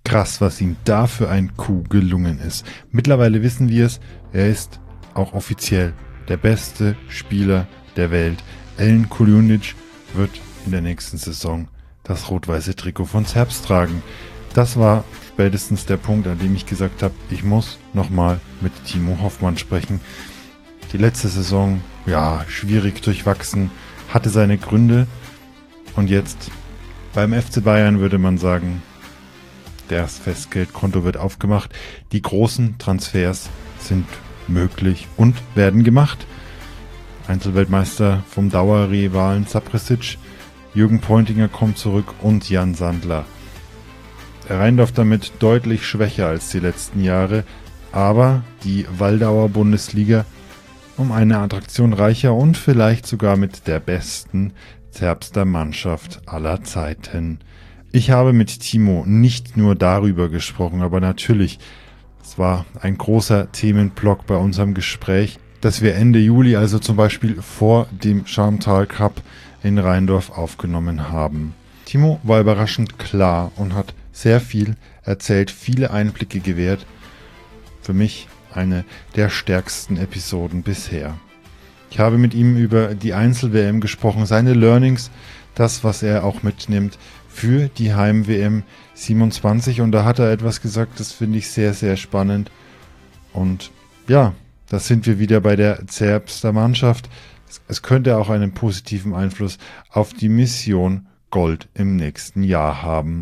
Krass, was ihm da für ein Coup gelungen ist. Mittlerweile wissen wir es, er ist auch offiziell der beste Spieler der Welt. Alen Kuljundžić wird in der nächsten Saison das rot-weiße Trikot von Serbs tragen. Das war spätestens der Punkt, an dem ich gesagt habe, ich muss nochmal mit Timo Hoffmann sprechen. Die letzte Saison, ja, schwierig durchwachsen, hatte seine Gründe. Und jetzt beim FC Bayern würde man sagen, das Festgeldkonto wird aufgemacht. Die großen Transfers sind möglich und werden gemacht. Einzelweltmeister vom Dauerrivalen Sapresic, Jürgen Pointinger kommt zurück und Jan Sandler. Rheindorf damit deutlich schwächer als die letzten Jahre, aber die Waldauer Bundesliga um eine Attraktion reicher und vielleicht sogar mit der besten Zerbster Mannschaft aller Zeiten. Ich habe mit Timo nicht nur darüber gesprochen, aber natürlich, es war ein großer Themenblock bei unserem Gespräch, dass wir Ende Juli, also zum Beispiel vor dem Scharmtal Cup in Rheindorf aufgenommen haben. Timo war überraschend klar und hat sehr viel erzählt, viele Einblicke gewährt. Für mich eine der stärksten Episoden bisher. Ich habe mit ihm über die Einzel-WM gesprochen, seine Learnings, das, was er auch mitnimmt für die Heim-WM 27. Und da hat er etwas gesagt, das finde ich sehr, sehr spannend. Und ja, da sind wir wieder bei der Zerbster Mannschaft. Es könnte auch einen positiven Einfluss auf die Mission Gold im nächsten Jahr haben.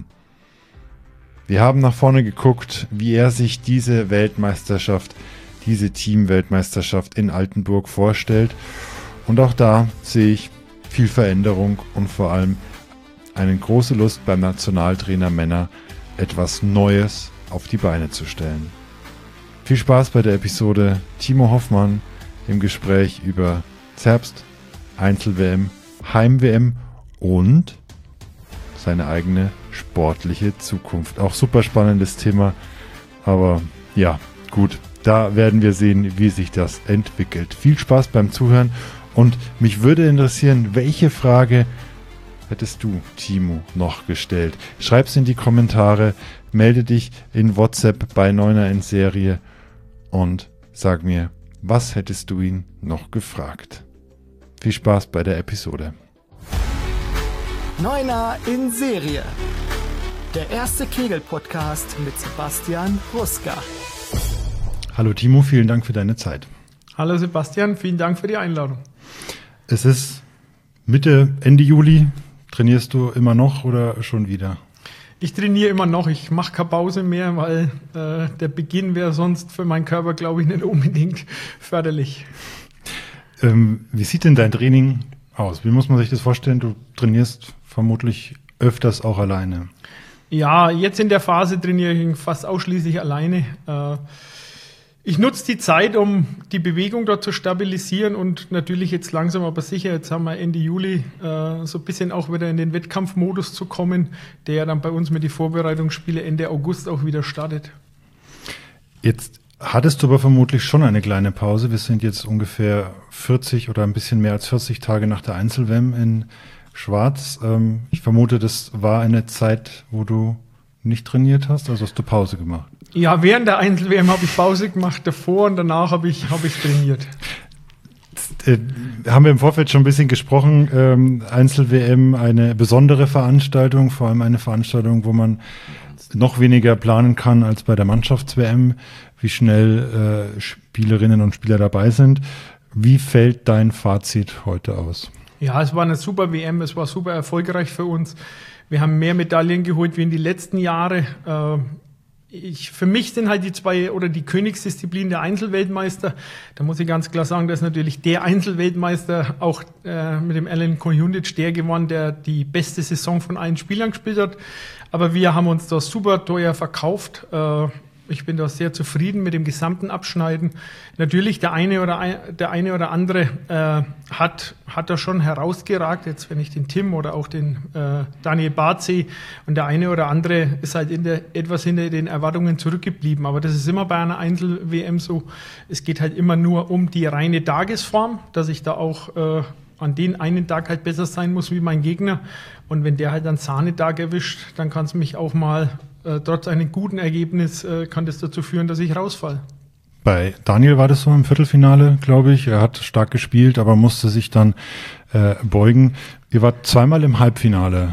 Wir haben nach vorne geguckt, wie er sich diese Weltmeisterschaft, diese Team-Weltmeisterschaft in Altenburg vorstellt. Und auch da sehe ich viel Veränderung und vor allem eine große Lust beim Nationaltrainer Männer, etwas Neues auf die Beine zu stellen. Viel Spaß bei der Episode Timo Hoffmann im Gespräch über Zerbst, Einzel-WM, Heim-WM und seine eigene sportliche Zukunft. Auch super spannendes Thema, aber ja, gut, da werden wir sehen, wie sich das entwickelt. Viel Spaß beim Zuhören und mich würde interessieren, welche Frage hättest du, Timo, noch gestellt? Schreib's in die Kommentare, melde dich in WhatsApp bei Neuner in Serie und sag mir, was hättest du ihn noch gefragt? Viel Spaß bei der Episode. Neuner in Serie. Der erste Kegel-Podcast mit Sebastian Ruska. Hallo Timo, vielen Dank für deine Zeit. Hallo Sebastian, vielen Dank für die Einladung. Es ist Ende Juli. Trainierst du immer noch oder schon wieder? Ich trainiere immer noch. Ich mache keine Pause mehr, weil der Beginn wäre sonst für meinen Körper, glaube ich, nicht unbedingt förderlich. Wie sieht denn dein Training aus? Wie muss man sich das vorstellen? Du trainierst vermutlich öfters auch alleine. Ja, jetzt in der Phase trainiere ich fast ausschließlich alleine. Ich nutze die Zeit, um die Bewegung dort zu stabilisieren und natürlich jetzt langsam aber sicher, jetzt haben wir Ende Juli, so ein bisschen auch wieder in den Wettkampfmodus zu kommen, der dann bei uns mit den Vorbereitungsspielen Ende August auch wieder startet. Jetzt hattest du aber vermutlich schon eine kleine Pause. Wir sind jetzt ungefähr 40 oder ein bisschen mehr als 40 Tage nach der Einzel-WM in Schwarz. Ich vermute, das war eine Zeit, wo du nicht trainiert hast, also hast du Pause gemacht. Ja, während der Einzel-WM habe ich Pause gemacht, davor und danach habe ich trainiert. Haben wir im Vorfeld schon ein bisschen gesprochen. Einzel-WM, eine besondere Veranstaltung, vor allem eine Veranstaltung, wo man noch weniger planen kann als bei der Mannschafts-WM, wie schnell Spielerinnen und Spieler dabei sind. Wie fällt dein Fazit heute aus? Ja, es war eine super WM, es war super erfolgreich für uns. Wir haben mehr Medaillen geholt wie in die letzten Jahre. Für mich sind halt die Königsdisziplin der Einzelweltmeister. Da muss ich ganz klar sagen, dass natürlich der Einzelweltmeister auch mit dem Alen Kuljundžić der gewonnen, der die beste Saison von allen Spielern gespielt hat. Aber wir haben uns da super teuer verkauft. Ich bin da sehr zufrieden mit dem gesamten Abschneiden. Natürlich, der eine oder andere hat da schon herausgeragt, jetzt wenn ich den Tim oder auch den Daniel Barth sehe, und der eine oder andere ist halt etwas hinter den Erwartungen zurückgeblieben. Aber das ist immer bei einer Einzel-WM so. Es geht halt immer nur um die reine Tagesform, dass ich da auch an den einen Tag halt besser sein muss wie mein Gegner. Und wenn der halt einen Sahnetag erwischt, dann kann es mich auch mal trotz einem guten Ergebnis kann das dazu führen, dass ich rausfalle. Bei Daniel war das so im Viertelfinale, glaube ich. Er hat stark gespielt, aber musste sich dann beugen. Ihr wart zweimal im Halbfinale.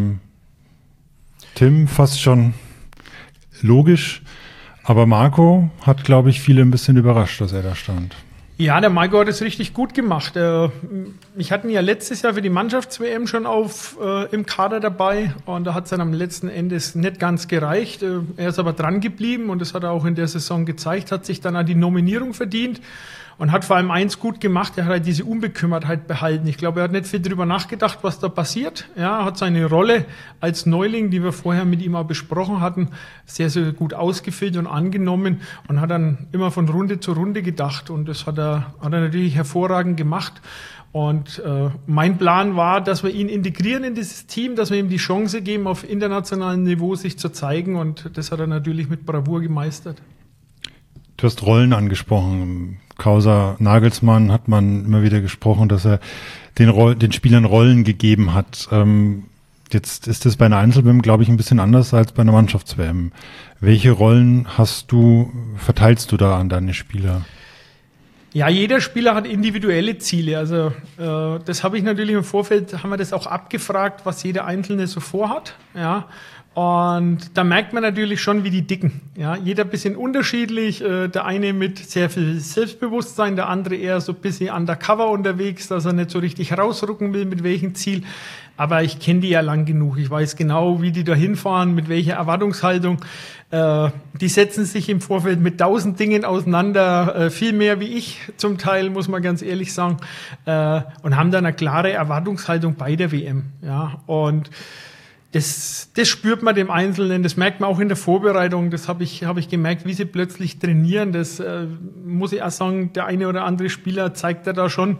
Tim, fast schon logisch. Aber Marco hat, glaube ich, viele ein bisschen überrascht, dass er da stand. Ja, der Marco hat es richtig gut gemacht. Ich hatte ihn ja letztes Jahr für die Mannschafts-WM schon im Kader dabei und da hat es dann am letzten Endes nicht ganz gereicht. Er ist aber dran geblieben und das hat er auch in der Saison gezeigt, hat sich dann an die Nominierung verdient und hat vor allem eins gut gemacht, er hat halt diese Unbekümmertheit behalten. Ich glaube, er hat nicht viel drüber nachgedacht, was da passiert. Ja, er hat seine Rolle als Neuling, die wir vorher mit ihm auch besprochen hatten, sehr, sehr gut ausgefüllt und angenommen und hat dann immer von Runde zu Runde gedacht und das hat er natürlich hervorragend gemacht. Und mein Plan war, dass wir ihn integrieren in dieses Team, dass wir ihm die Chance geben, auf internationalem Niveau sich zu zeigen und das hat er natürlich mit Bravour gemeistert. Du hast Rollen angesprochen. Causa Nagelsmann hat man immer wieder gesprochen, dass er den Spielern Rollen gegeben hat. Jetzt ist das bei einer Einzel-WM, glaube ich, ein bisschen anders als bei einer Mannschafts-WM. Welche Rollen verteilst du da an deine Spieler? Ja, jeder Spieler hat individuelle Ziele. Also das habe ich natürlich im Vorfeld, haben wir das auch abgefragt, was jeder Einzelne so vorhat. Ja. Und da merkt man natürlich schon, wie die dicken. Ja, jeder ein bisschen unterschiedlich. Der eine mit sehr viel Selbstbewusstsein, der andere eher so ein bisschen undercover unterwegs, dass er nicht so richtig rausrücken will, mit welchem Ziel. Aber ich kenne die ja lang genug. Ich weiß genau, wie die da hinfahren, mit welcher Erwartungshaltung. Die setzen sich im Vorfeld mit 1000 Dingen auseinander, viel mehr wie ich zum Teil, muss man ganz ehrlich sagen, und haben dann eine klare Erwartungshaltung bei der WM. Ja, und das spürt man dem Einzelnen, das merkt man auch in der Vorbereitung, das habe ich gemerkt, wie sie plötzlich trainieren. Das muss ich auch sagen, der eine oder andere Spieler zeigt da schon,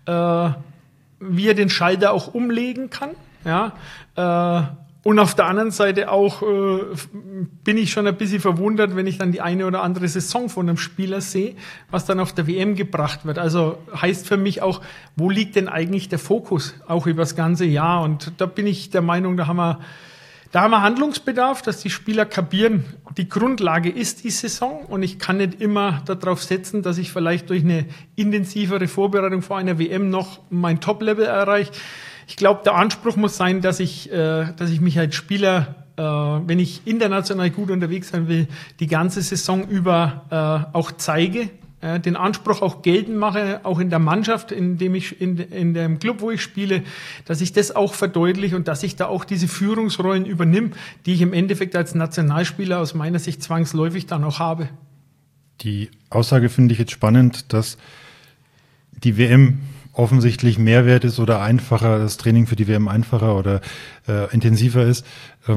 wie er den Schalter auch umlegen kann. Ja, und auf der anderen Seite auch bin ich schon ein bisschen verwundert, wenn ich dann die eine oder andere Saison von einem Spieler sehe, was dann auf der WM gebracht wird. Also heißt für mich auch, wo liegt denn eigentlich der Fokus, auch über das ganze Jahr? Und da bin ich der Meinung, da haben wir Handlungsbedarf, dass die Spieler kapieren, die Grundlage ist die Saison und ich kann nicht immer darauf setzen, dass ich vielleicht durch eine intensivere Vorbereitung vor einer WM noch mein Top-Level erreiche. Ich glaube, der Anspruch muss sein, dass ich mich als Spieler, wenn ich international gut unterwegs sein will, die ganze Saison über auch zeige, den Anspruch auch geltend mache, auch in der Mannschaft, in dem Club, wo ich spiele, dass ich das auch verdeutliche und dass ich da auch diese Führungsrollen übernehme, die ich im Endeffekt als Nationalspieler aus meiner Sicht zwangsläufig dann auch habe. Die Aussage finde ich jetzt spannend, dass die WM offensichtlich mehr wert ist oder einfacher, das Training für die WM einfacher oder intensiver ist.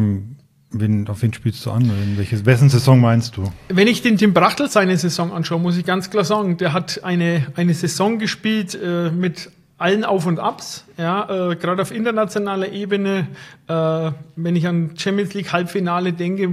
Auf wen spielst du an? Wessen Saison meinst du? Wenn ich den Tim Brachtl seine Saison anschaue, muss ich ganz klar sagen, der hat eine Saison gespielt mit allen Auf und Abs, ja, gerade auf internationaler Ebene, wenn ich an Champions League Halbfinale denke,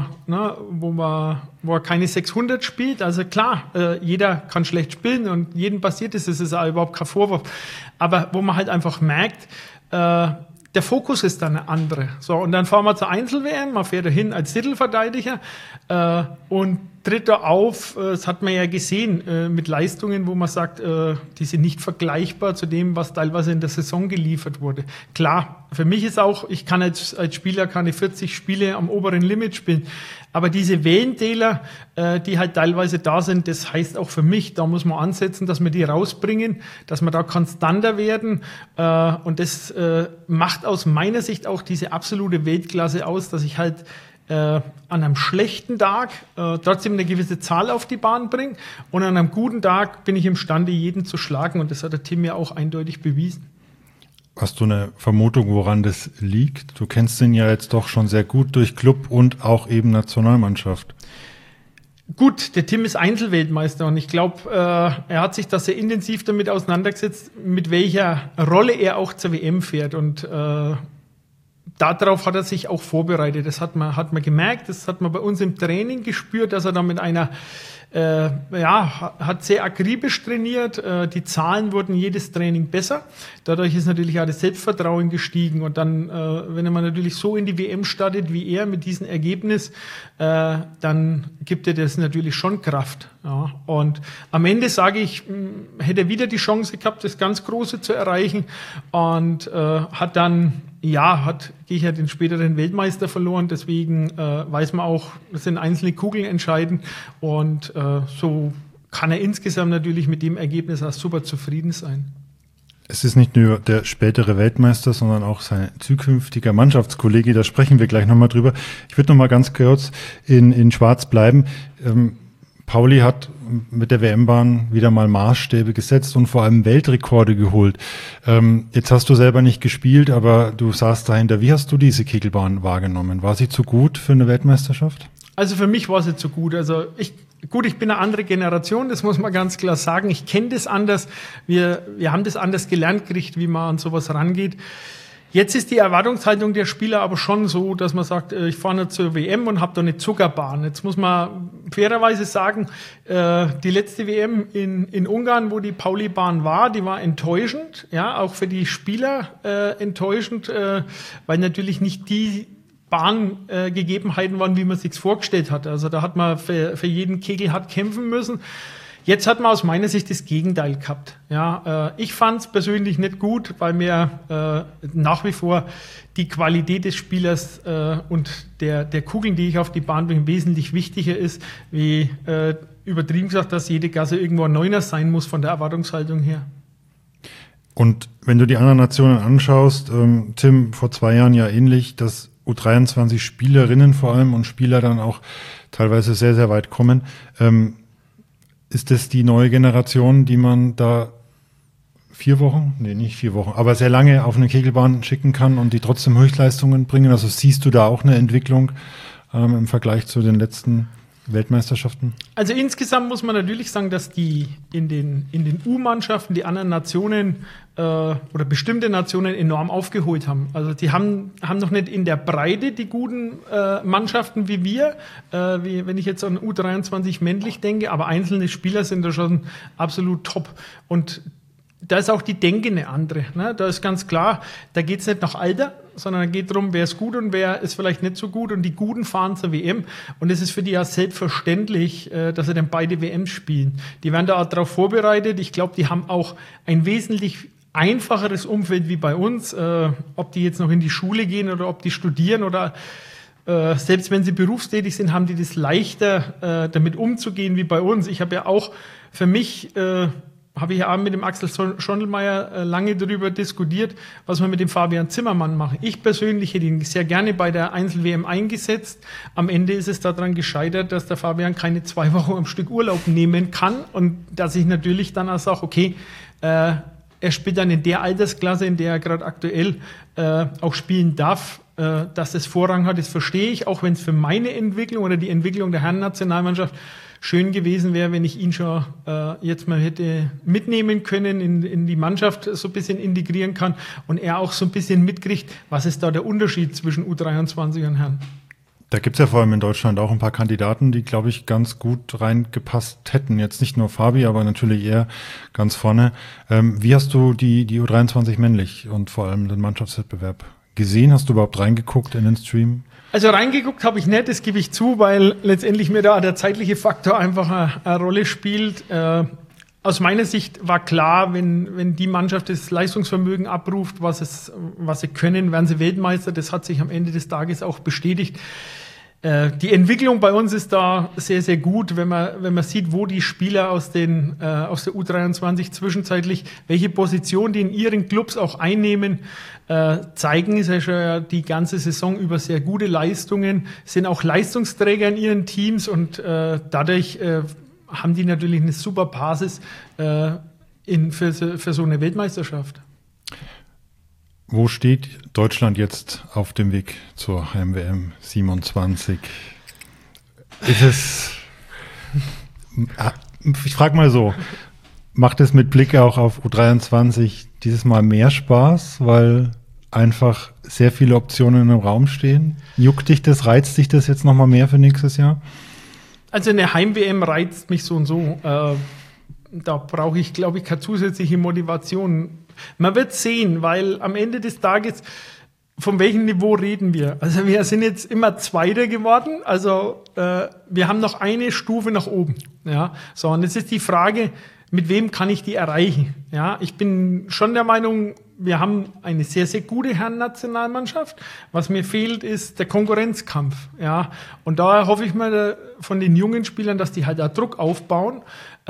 wo er keine 600 spielt, also klar, jeder kann schlecht spielen und jedem passiert es, das ist auch überhaupt kein Vorwurf, aber wo man halt einfach merkt, der Fokus ist dann eine andere. So, und dann fahren wir zur Einzel-WM, man fährt dahin als Titelverteidiger und tritt da auf, das hat man ja gesehen, mit Leistungen, wo man sagt, die sind nicht vergleichbar zu dem, was teilweise in der Saison geliefert wurde. Klar, für mich ist auch, ich kann als Spieler keine 40 Spiele am oberen Limit spielen, aber diese Wellentäler, die halt teilweise da sind, das heißt auch für mich, da muss man ansetzen, dass wir die rausbringen, dass wir da konstanter werden und das macht aus meiner Sicht auch diese absolute Weltklasse aus, dass ich halt an einem schlechten Tag trotzdem eine gewisse Zahl auf die Bahn bringe und an einem guten Tag bin ich imstande, jeden zu schlagen und das hat der Tim ja auch eindeutig bewiesen. Hast du eine Vermutung, woran das liegt? Du kennst ihn ja jetzt doch schon sehr gut durch Club und auch eben Nationalmannschaft. Gut, der Tim ist Einzelweltmeister und ich glaube, er hat sich da sehr intensiv damit auseinandergesetzt, mit welcher Rolle er auch zur WM fährt und darauf hat er sich auch vorbereitet. Das hat man gemerkt, das hat man bei uns im Training gespürt, dass er da mit einer hat sehr akribisch trainiert. Die Zahlen wurden jedes Training besser. Dadurch ist natürlich auch das Selbstvertrauen gestiegen. Und dann, wenn man natürlich so in die WM startet wie er mit diesem Ergebnis, dann gibt er das natürlich schon Kraft. Ja. Und am Ende sage ich, hätte er wieder die Chance gehabt, das ganz Große zu erreichen und hat dann gehe ich den späteren Weltmeister verloren, deswegen weiß man auch, das sind einzelne Kugeln entscheidend und so kann er insgesamt natürlich mit dem Ergebnis auch super zufrieden sein. Es ist nicht nur der spätere Weltmeister, sondern auch sein zukünftiger Mannschaftskollege, da sprechen wir gleich nochmal drüber. Ich würde nochmal ganz kurz in Schwarz bleiben. Pauli hat mit der WM-Bahn wieder mal Maßstäbe gesetzt und vor allem Weltrekorde geholt. Jetzt hast du selber nicht gespielt, aber du saßt dahinter. Wie hast du diese Kegelbahn wahrgenommen? War sie zu gut für eine Weltmeisterschaft? Also für mich war sie zu gut. Also ich bin eine andere Generation, das muss man ganz klar sagen. Ich kenne das anders. Wir haben das anders gelernt gekriegt, wie man an sowas rangeht. Jetzt ist die Erwartungshaltung der Spieler aber schon so, dass man sagt, ich fahre nicht zur WM und habe da eine Zuckerbahn. Jetzt muss man fairerweise sagen, die letzte WM in Ungarn, wo die Pauli-Bahn war, die war enttäuschend, ja, auch für die Spieler enttäuschend, weil natürlich nicht die Bahngegebenheiten waren, wie man sich's vorgestellt hat. Also da hat man für jeden Kegel hart kämpfen müssen. Jetzt hat man aus meiner Sicht das Gegenteil gehabt. Ja, ich fand es persönlich nicht gut, weil mir nach wie vor die Qualität des Spielers und der Kugeln, die ich auf die Bahn bringe, wesentlich wichtiger ist, wie übertrieben gesagt, dass jede Gasse irgendwo ein Neuner sein muss von der Erwartungshaltung her. Und wenn du die anderen Nationen anschaust, Tim, vor 2 Jahren ja ähnlich, dass U23 Spielerinnen vor allem und Spieler dann auch teilweise sehr, sehr weit kommen. Ist das die neue Generation, die man da 4 Wochen, nee, nicht 4 Wochen, aber sehr lange auf eine Kegelbahn schicken kann und die trotzdem Höchstleistungen bringen? Also siehst du da auch eine Entwicklung im Vergleich zu den letzten Weltmeisterschaften? Also insgesamt muss man natürlich sagen, dass die in den U-Mannschaften die anderen Nationen oder bestimmte Nationen enorm aufgeholt haben. Also die haben noch nicht in der Breite die guten Mannschaften wie wir, wie wenn ich jetzt an U23 männlich denke, aber einzelne Spieler sind da schon absolut top. Und da ist auch die Denke eine andere. Ne? Da ist ganz klar, da geht es nicht nach Alter, sondern da geht darum, wer ist gut und wer ist vielleicht nicht so gut. Und die Guten fahren zur WM. Und es ist für die ja selbstverständlich, dass sie dann beide WMs spielen. Die werden da auch darauf vorbereitet. Ich glaube, die haben auch ein wesentlich einfacheres Umfeld wie bei uns. Ob die jetzt noch in die Schule gehen oder ob die studieren oder selbst wenn sie berufstätig sind, haben die das leichter, damit umzugehen wie bei uns. Ich habe ja auch für mich... habe ich ja mit dem Axel Schondelmeier lange darüber diskutiert, was wir mit dem Fabian Zimmermann machen. Ich persönlich hätte ihn sehr gerne bei der Einzel-WM eingesetzt. Am Ende ist es daran gescheitert, dass der Fabian keine 2 Wochen am Stück Urlaub nehmen kann und dass ich natürlich dann auch sage, okay, er spielt dann in der Altersklasse, in der er gerade aktuell auch spielen darf, dass es Vorrang hat, das verstehe ich, auch wenn es für meine Entwicklung oder die Entwicklung der Herrennationalmannschaft schön gewesen wäre, wenn ich ihn schon jetzt mal hätte mitnehmen können, in die Mannschaft so ein bisschen integrieren kann und er auch so ein bisschen mitkriegt, was ist da der Unterschied zwischen U23 und Herren. Da gibt's ja vor allem in Deutschland auch ein paar Kandidaten, die, glaube ich, ganz gut reingepasst hätten. Jetzt nicht nur Fabi, aber natürlich er ganz vorne. Wie hast du die U23 männlich und vor allem den Mannschaftswettbewerb gesehen? Hast du überhaupt reingeguckt in den Stream? Also reingeguckt habe ich nicht, das gebe ich zu, weil letztendlich mir da der zeitliche Faktor einfach eine Rolle spielt. Aus meiner Sicht war klar, wenn die Mannschaft das Leistungsvermögen abruft, was sie können, werden sie Weltmeister. Das hat sich am Ende des Tages auch bestätigt. Die Entwicklung bei uns ist da sehr, sehr gut, wenn man sieht, wo die Spieler aus der U23 zwischenzeitlich, welche Position die in ihren Clubs auch einnehmen, zeigen es ja schon die ganze Saison über sehr gute Leistungen, sind auch Leistungsträger in ihren Teams und dadurch haben die natürlich eine super Basis für so eine Weltmeisterschaft. Wo steht Deutschland jetzt auf dem Weg zur Heim-WM 27? Ist es, ich frage mal so, macht es mit Blick auch auf U23 dieses Mal mehr Spaß, weil einfach sehr viele Optionen im Raum stehen? Juckt dich das, reizt dich das jetzt nochmal mehr für nächstes Jahr? Also eine Heim-WM reizt mich so und so. Da brauche ich, glaube ich, keine zusätzliche Motivation. Man wird sehen, weil am Ende des Tages, von welchem Niveau reden wir? Also wir sind jetzt immer Zweiter geworden, also wir haben noch eine Stufe nach oben. Ja? So, und jetzt ist die Frage, mit wem kann ich die erreichen? Ja? Ich bin schon der Meinung, wir haben eine sehr, sehr gute Herren-Nationalmannschaft. Was mir fehlt, ist der Konkurrenzkampf. Ja? Und da hoffe ich mal von den jungen Spielern, dass die halt da Druck aufbauen.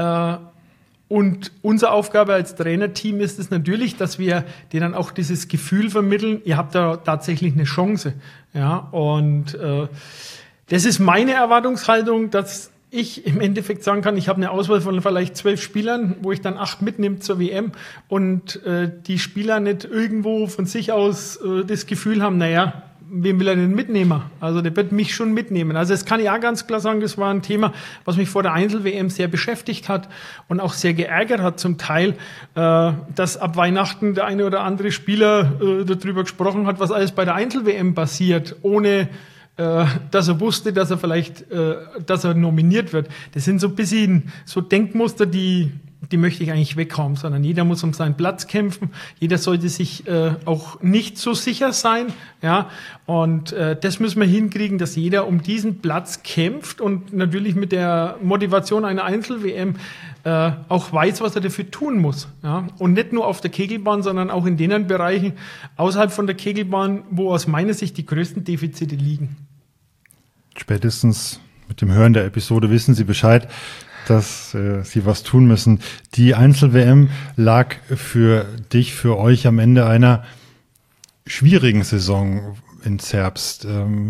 Und unsere Aufgabe als Trainerteam ist es natürlich, dass wir denen auch dieses Gefühl vermitteln, ihr habt da tatsächlich eine Chance. Ja? Und das ist meine Erwartungshaltung, dass ich im Endeffekt sagen kann, ich habe eine Auswahl von vielleicht 12 Spielern, wo ich dann 8 mitnehme zur WM und die Spieler nicht irgendwo von sich aus das Gefühl haben, naja, wem will er denn mitnehmen? Also der wird mich schon mitnehmen. Also das kann ich auch ganz klar sagen, das war ein Thema, was mich vor der Einzel-WM sehr beschäftigt hat und auch sehr geärgert hat zum Teil, dass ab Weihnachten der eine oder andere Spieler darüber gesprochen hat, was alles bei der Einzel-WM passiert, ohne dass er wusste, dass er vielleicht, dass er nominiert wird. Das sind so ein bisschen so Denkmuster, die möchte ich eigentlich weghaben, sondern jeder muss um seinen Platz kämpfen. Jeder sollte sich auch nicht so sicher sein, ja. Und das müssen wir hinkriegen, dass jeder um diesen Platz kämpft und natürlich mit der Motivation einer Einzel-WM auch weiß, was er dafür tun muss, ja. Und nicht nur auf der Kegelbahn, sondern auch in den Bereichen außerhalb von der Kegelbahn, wo aus meiner Sicht die größten Defizite liegen. Spätestens mit dem Hören der Episode wissen Sie Bescheid, dass Sie was tun müssen. Die Einzel-WM lag für dich, für euch am Ende einer schwierigen Saison in Zerbst.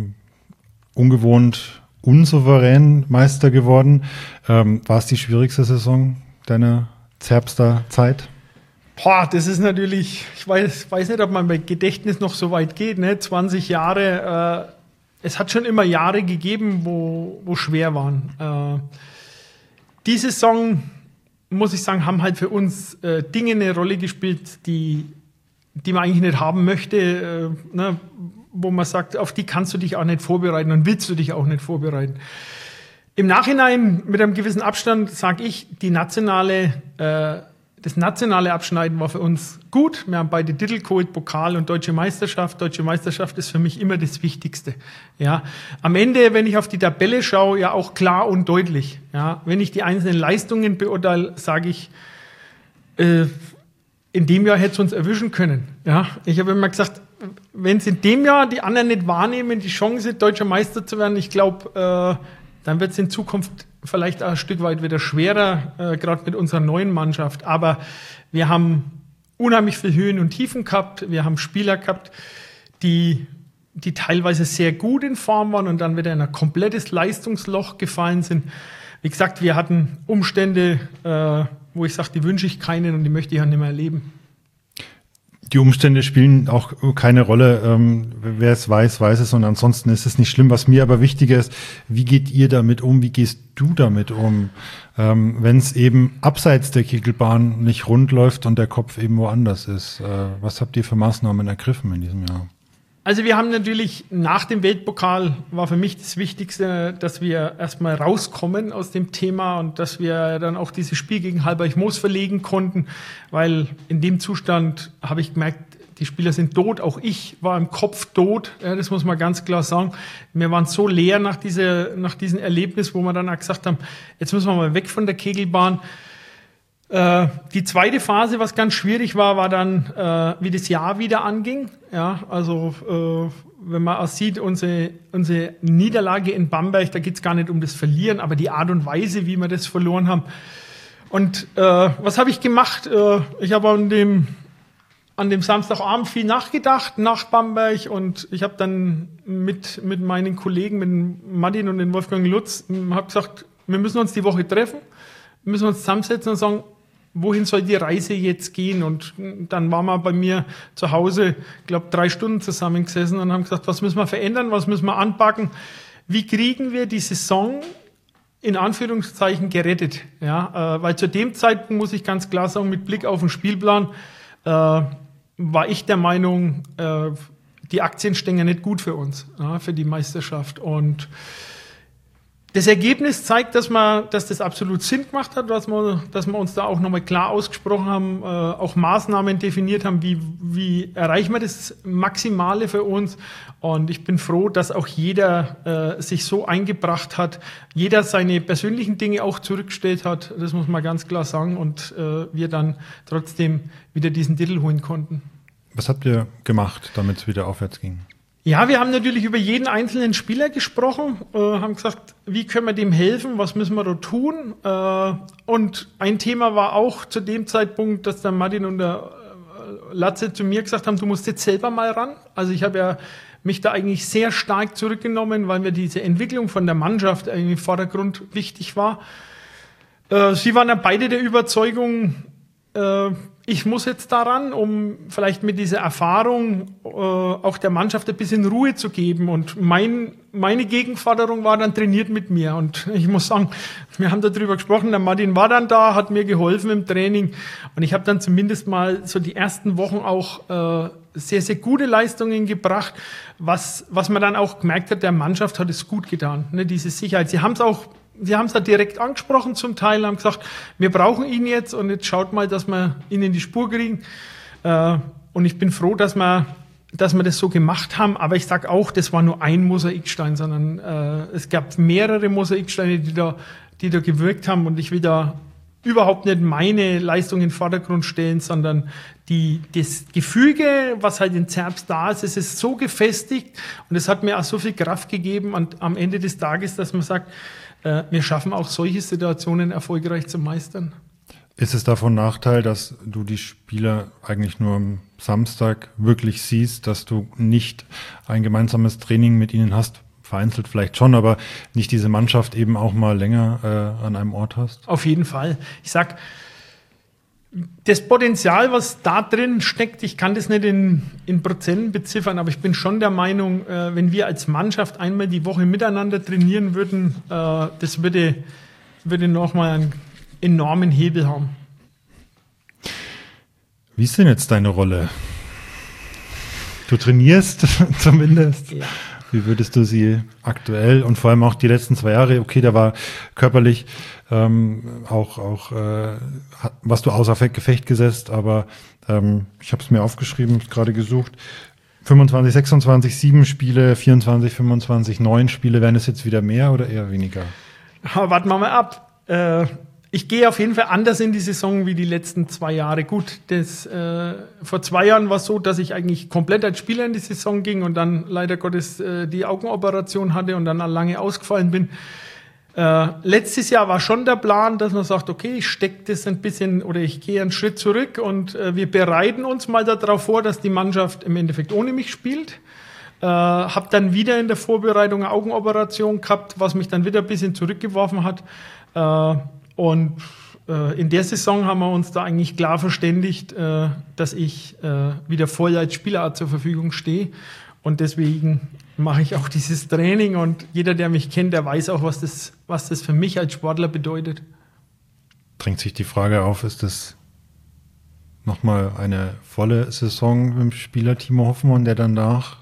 Ungewohnt, unsouverän Meister geworden. War es die schwierigste Saison deiner Zerbster Zeit? Boah, das ist natürlich, ich weiß nicht, ob man bei Gedächtnis noch so weit geht, ne? 20 Jahre, es hat schon immer Jahre gegeben, wo schwer waren. Die Saison, muss ich sagen, haben halt für uns Dinge eine Rolle gespielt, die man eigentlich nicht haben möchte, ne? Wo man sagt, auf die kannst du dich auch nicht vorbereiten und willst du dich auch nicht vorbereiten. Im Nachhinein, mit einem gewissen Abstand, sage ich, das nationale Abschneiden war für uns gut. Wir haben beide Titel geholt, Pokal und Deutsche Meisterschaft. Deutsche Meisterschaft ist für mich immer das Wichtigste. Ja, am Ende, wenn ich auf die Tabelle schaue, ja auch klar und deutlich. Ja, wenn ich die einzelnen Leistungen beurteile, sage ich, in dem Jahr hätte es uns erwischen können. Ja, ich habe immer gesagt, wenn es in dem Jahr die anderen nicht wahrnehmen, die Chance, Deutscher Meister zu werden, ich glaube, dann wird es in Zukunft vielleicht ein Stück weit wieder schwerer, gerade mit unserer neuen Mannschaft. Aber wir haben unheimlich viel Höhen und Tiefen gehabt. Wir haben Spieler gehabt, die teilweise sehr gut in Form waren und dann wieder in ein komplettes Leistungsloch gefallen sind. Wie gesagt, wir hatten Umstände, wo ich sage, die wünsche ich keinen und die möchte ich auch nicht mehr erleben. Die Umstände spielen auch keine Rolle. Wer es weiß, weiß es. Und ansonsten ist es nicht schlimm. Was mir aber wichtiger ist, wie geht ihr damit um? Wie gehst du damit um? Wenn es eben abseits der Kegelbahn nicht rund läuft und der Kopf eben woanders ist. Was habt ihr für Maßnahmen ergriffen in diesem Jahr? Also wir haben natürlich nach dem Weltpokal war für mich das Wichtigste, dass wir erstmal rauskommen aus dem Thema und dass wir dann auch dieses Spiel gegen Halberg-Moos verlegen konnten, weil in dem Zustand habe ich gemerkt, die Spieler sind tot, auch ich war im Kopf tot, ja, das muss man ganz klar sagen. Wir waren so leer nach diesem Erlebnis, wo wir dann auch gesagt haben, jetzt müssen wir mal weg von der Kegelbahn. Die zweite Phase, was ganz schwierig war dann, wie das Jahr wieder anging. Ja, also wenn man auch sieht, unsere Niederlage in Bamberg, da geht es gar nicht um das Verlieren, aber die Art und Weise, wie wir das verloren haben. Und was habe ich gemacht? Ich habe an dem Samstagabend viel nachgedacht nach Bamberg und ich habe dann mit meinen Kollegen, mit Martin und den Wolfgang Lutz, habe gesagt, wir müssen uns die Woche treffen, wir müssen uns zusammensetzen und sagen, wohin soll die Reise jetzt gehen? Und dann waren wir bei mir zu Hause, ich glaube 3 Stunden zusammengesessen und haben gesagt, was müssen wir verändern, was müssen wir anpacken? Wie kriegen wir die Saison in Anführungszeichen gerettet? Ja, weil zu dem Zeitpunkt, muss ich ganz klar sagen, mit Blick auf den Spielplan, war ich der Meinung, die Aktien stehen ja nicht gut für uns, ja, für die Meisterschaft. Und Das Ergebnis zeigt, dass das absolut Sinn gemacht hat, dass wir uns da auch nochmal klar ausgesprochen haben, auch Maßnahmen definiert haben, wie erreichen wir das Maximale für uns. Und ich bin froh, dass auch jeder sich so eingebracht hat, jeder seine persönlichen Dinge auch zurückgestellt hat, das muss man ganz klar sagen, und wir dann trotzdem wieder diesen Titel holen konnten. Was habt ihr gemacht, damit es wieder aufwärts ging? Ja, wir haben natürlich über jeden einzelnen Spieler gesprochen, haben gesagt, wie können wir dem helfen, was müssen wir da tun? Und ein Thema war auch zu dem Zeitpunkt, dass der Martin und der Latze zu mir gesagt haben, du musst jetzt selber mal ran. Also ich habe ja mich da eigentlich sehr stark zurückgenommen, weil mir diese Entwicklung von der Mannschaft im Vordergrund wichtig war. Sie waren ja beide der Überzeugung, ich muss jetzt daran, um vielleicht mit dieser Erfahrung auch der Mannschaft ein bisschen Ruhe zu geben. Und meine Gegenforderung war dann, trainiert mit mir. Und ich muss sagen, wir haben darüber gesprochen, der Martin war dann da, hat mir geholfen im Training. Und ich habe dann zumindest mal so die ersten Wochen auch sehr, sehr gute Leistungen gebracht. Was man dann auch gemerkt hat, der Mannschaft hat es gut getan, ne, diese Sicherheit. Sie haben es da direkt angesprochen zum Teil, haben gesagt, wir brauchen ihn jetzt und jetzt schaut mal, dass wir ihn in die Spur kriegen. Und ich bin froh, dass wir das so gemacht haben. Aber ich sage auch, das war nur ein Mosaikstein, sondern es gab mehrere Mosaiksteine, die da gewirkt haben. Und ich will da überhaupt nicht meine Leistung in den Vordergrund stellen, sondern das Gefüge, was halt in Zerbst da ist, es ist so gefestigt und es hat mir auch so viel Kraft gegeben und am Ende des Tages, dass man sagt, wir schaffen auch solche Situationen erfolgreich zu meistern. Ist es davon Nachteil, dass du die Spieler eigentlich nur am Samstag wirklich siehst, dass du nicht ein gemeinsames Training mit ihnen hast? Vereinzelt vielleicht schon, aber nicht diese Mannschaft eben auch mal länger an einem Ort hast? Auf jeden Fall. Ich sag, das Potenzial, was da drin steckt, ich kann das nicht in Prozenten beziffern, aber ich bin schon der Meinung, wenn wir als Mannschaft einmal die Woche miteinander trainieren würden, das würde nochmal einen enormen Hebel haben. Wie ist denn jetzt deine Rolle? Du trainierst zumindest. Ja. Wie würdest du sie aktuell und vor allem auch die letzten 2 Jahre, okay, da war körperlich auch was du außer Gefecht gesetzt, aber ich habe es mir aufgeschrieben, gerade gesucht, 25, 26, 7 Spiele, 24, 25, 9 Spiele, werden es jetzt wieder mehr oder eher weniger? Warten wir mal ab. Ich gehe auf jeden Fall anders in die Saison wie die letzten 2 Jahre. Gut, vor 2 Jahren war es so, dass ich eigentlich komplett als Spieler in die Saison ging und dann leider Gottes die Augenoperation hatte und dann lange ausgefallen bin. Letztes Jahr war schon der Plan, dass man sagt, okay, ich stecke das ein bisschen oder ich gehe einen Schritt zurück und wir bereiten uns mal darauf vor, dass die Mannschaft im Endeffekt ohne mich spielt. Habe dann wieder in der Vorbereitung eine Augenoperation gehabt, was mich dann wieder ein bisschen zurückgeworfen hat. Und in der Saison haben wir uns da eigentlich klar verständigt, dass ich wieder voll als Spieler zur Verfügung stehe. Und deswegen mache ich auch dieses Training. Und jeder, der mich kennt, der weiß auch, was das für mich als Sportler bedeutet. Drängt sich die Frage auf, ist das nochmal eine volle Saison im Spieler Timo Hoffmann, der danach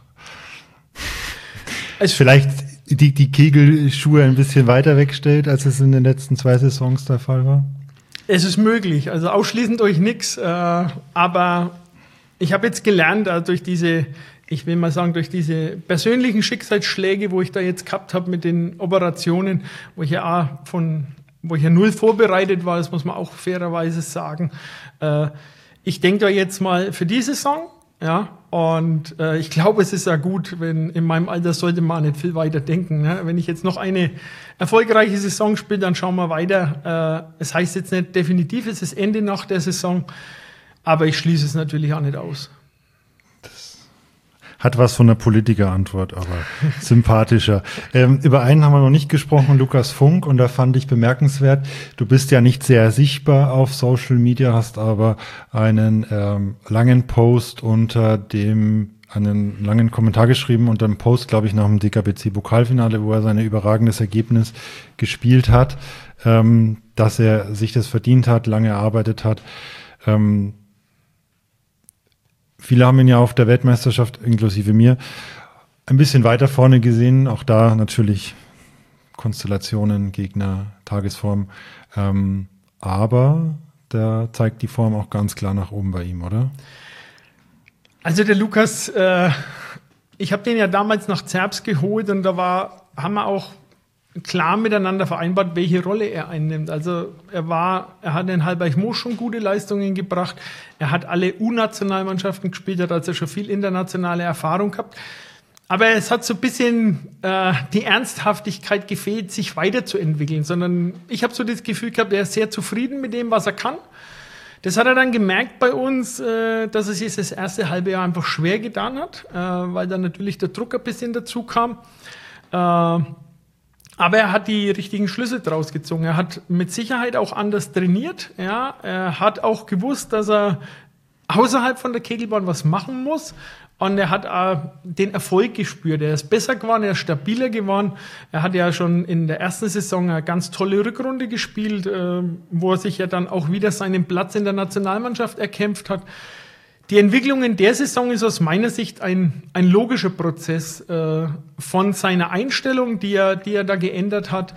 vielleicht die Kegelschuhe ein bisschen weiter wegstellt, als es in den letzten 2 Saisons der Fall war? Es ist möglich, also ausschließend durch nichts, aber ich habe jetzt gelernt, durch diese persönlichen Schicksalsschläge, wo ich da jetzt gehabt habe mit den Operationen, wo ich ja null vorbereitet war, das muss man auch fairerweise sagen. Ich denke da jetzt mal für die Saison, ja, und ich glaube, es ist ja gut, wenn in meinem Alter sollte man nicht viel weiter denken. Ne? Wenn ich jetzt noch eine erfolgreiche Saison spiele, dann schauen wir weiter. Es heißt jetzt nicht definitiv, es ist Ende nach der Saison, aber ich schließe es natürlich auch nicht aus. Hat was von einer Politikerantwort, aber sympathischer. Über einen haben wir noch nicht gesprochen, Lukas Funk, und da fand ich bemerkenswert, du bist ja nicht sehr sichtbar auf Social Media, hast aber einen langen Post einen langen Kommentar geschrieben unter einem Post, glaube ich, nach dem DKBC-Pokalfinale, wo er sein überragendes Ergebnis gespielt hat, dass er sich das verdient hat, lange erarbeitet hat. Viele haben ihn ja auf der Weltmeisterschaft, inklusive mir, ein bisschen weiter vorne gesehen. Auch da natürlich Konstellationen, Gegner, Tagesform. Aber da zeigt die Form auch ganz klar nach oben bei ihm, oder? Also der Lukas, ich habe den ja damals nach Zerbst geholt und haben wir auch klar miteinander vereinbart, welche Rolle er einnimmt. Also er hat in Halberg-Moos schon gute Leistungen gebracht. Er hat alle U-Nationalmannschaften gespielt, hat also schon viel internationale Erfahrung gehabt. Aber es hat so ein bisschen die Ernsthaftigkeit gefehlt, sich weiterzuentwickeln, sondern ich habe so das Gefühl gehabt, er ist sehr zufrieden mit dem, was er kann. Das hat er dann gemerkt bei uns, dass es sich das erste halbe Jahr einfach schwer getan hat, weil dann natürlich der Druck ein bisschen dazu kam. Aber er hat die richtigen Schlüsse draus gezogen. Er hat mit Sicherheit auch anders trainiert. Ja? Er hat auch gewusst, dass er außerhalb von der Kegelbahn was machen muss. Und er hat den Erfolg gespürt. Er ist besser geworden, er ist stabiler geworden. Er hat ja schon in der ersten Saison eine ganz tolle Rückrunde gespielt, wo er sich ja dann auch wieder seinen Platz in der Nationalmannschaft erkämpft hat. Die Entwicklung in der Saison ist aus meiner Sicht ein logischer Prozess von seiner Einstellung, die er da geändert hat,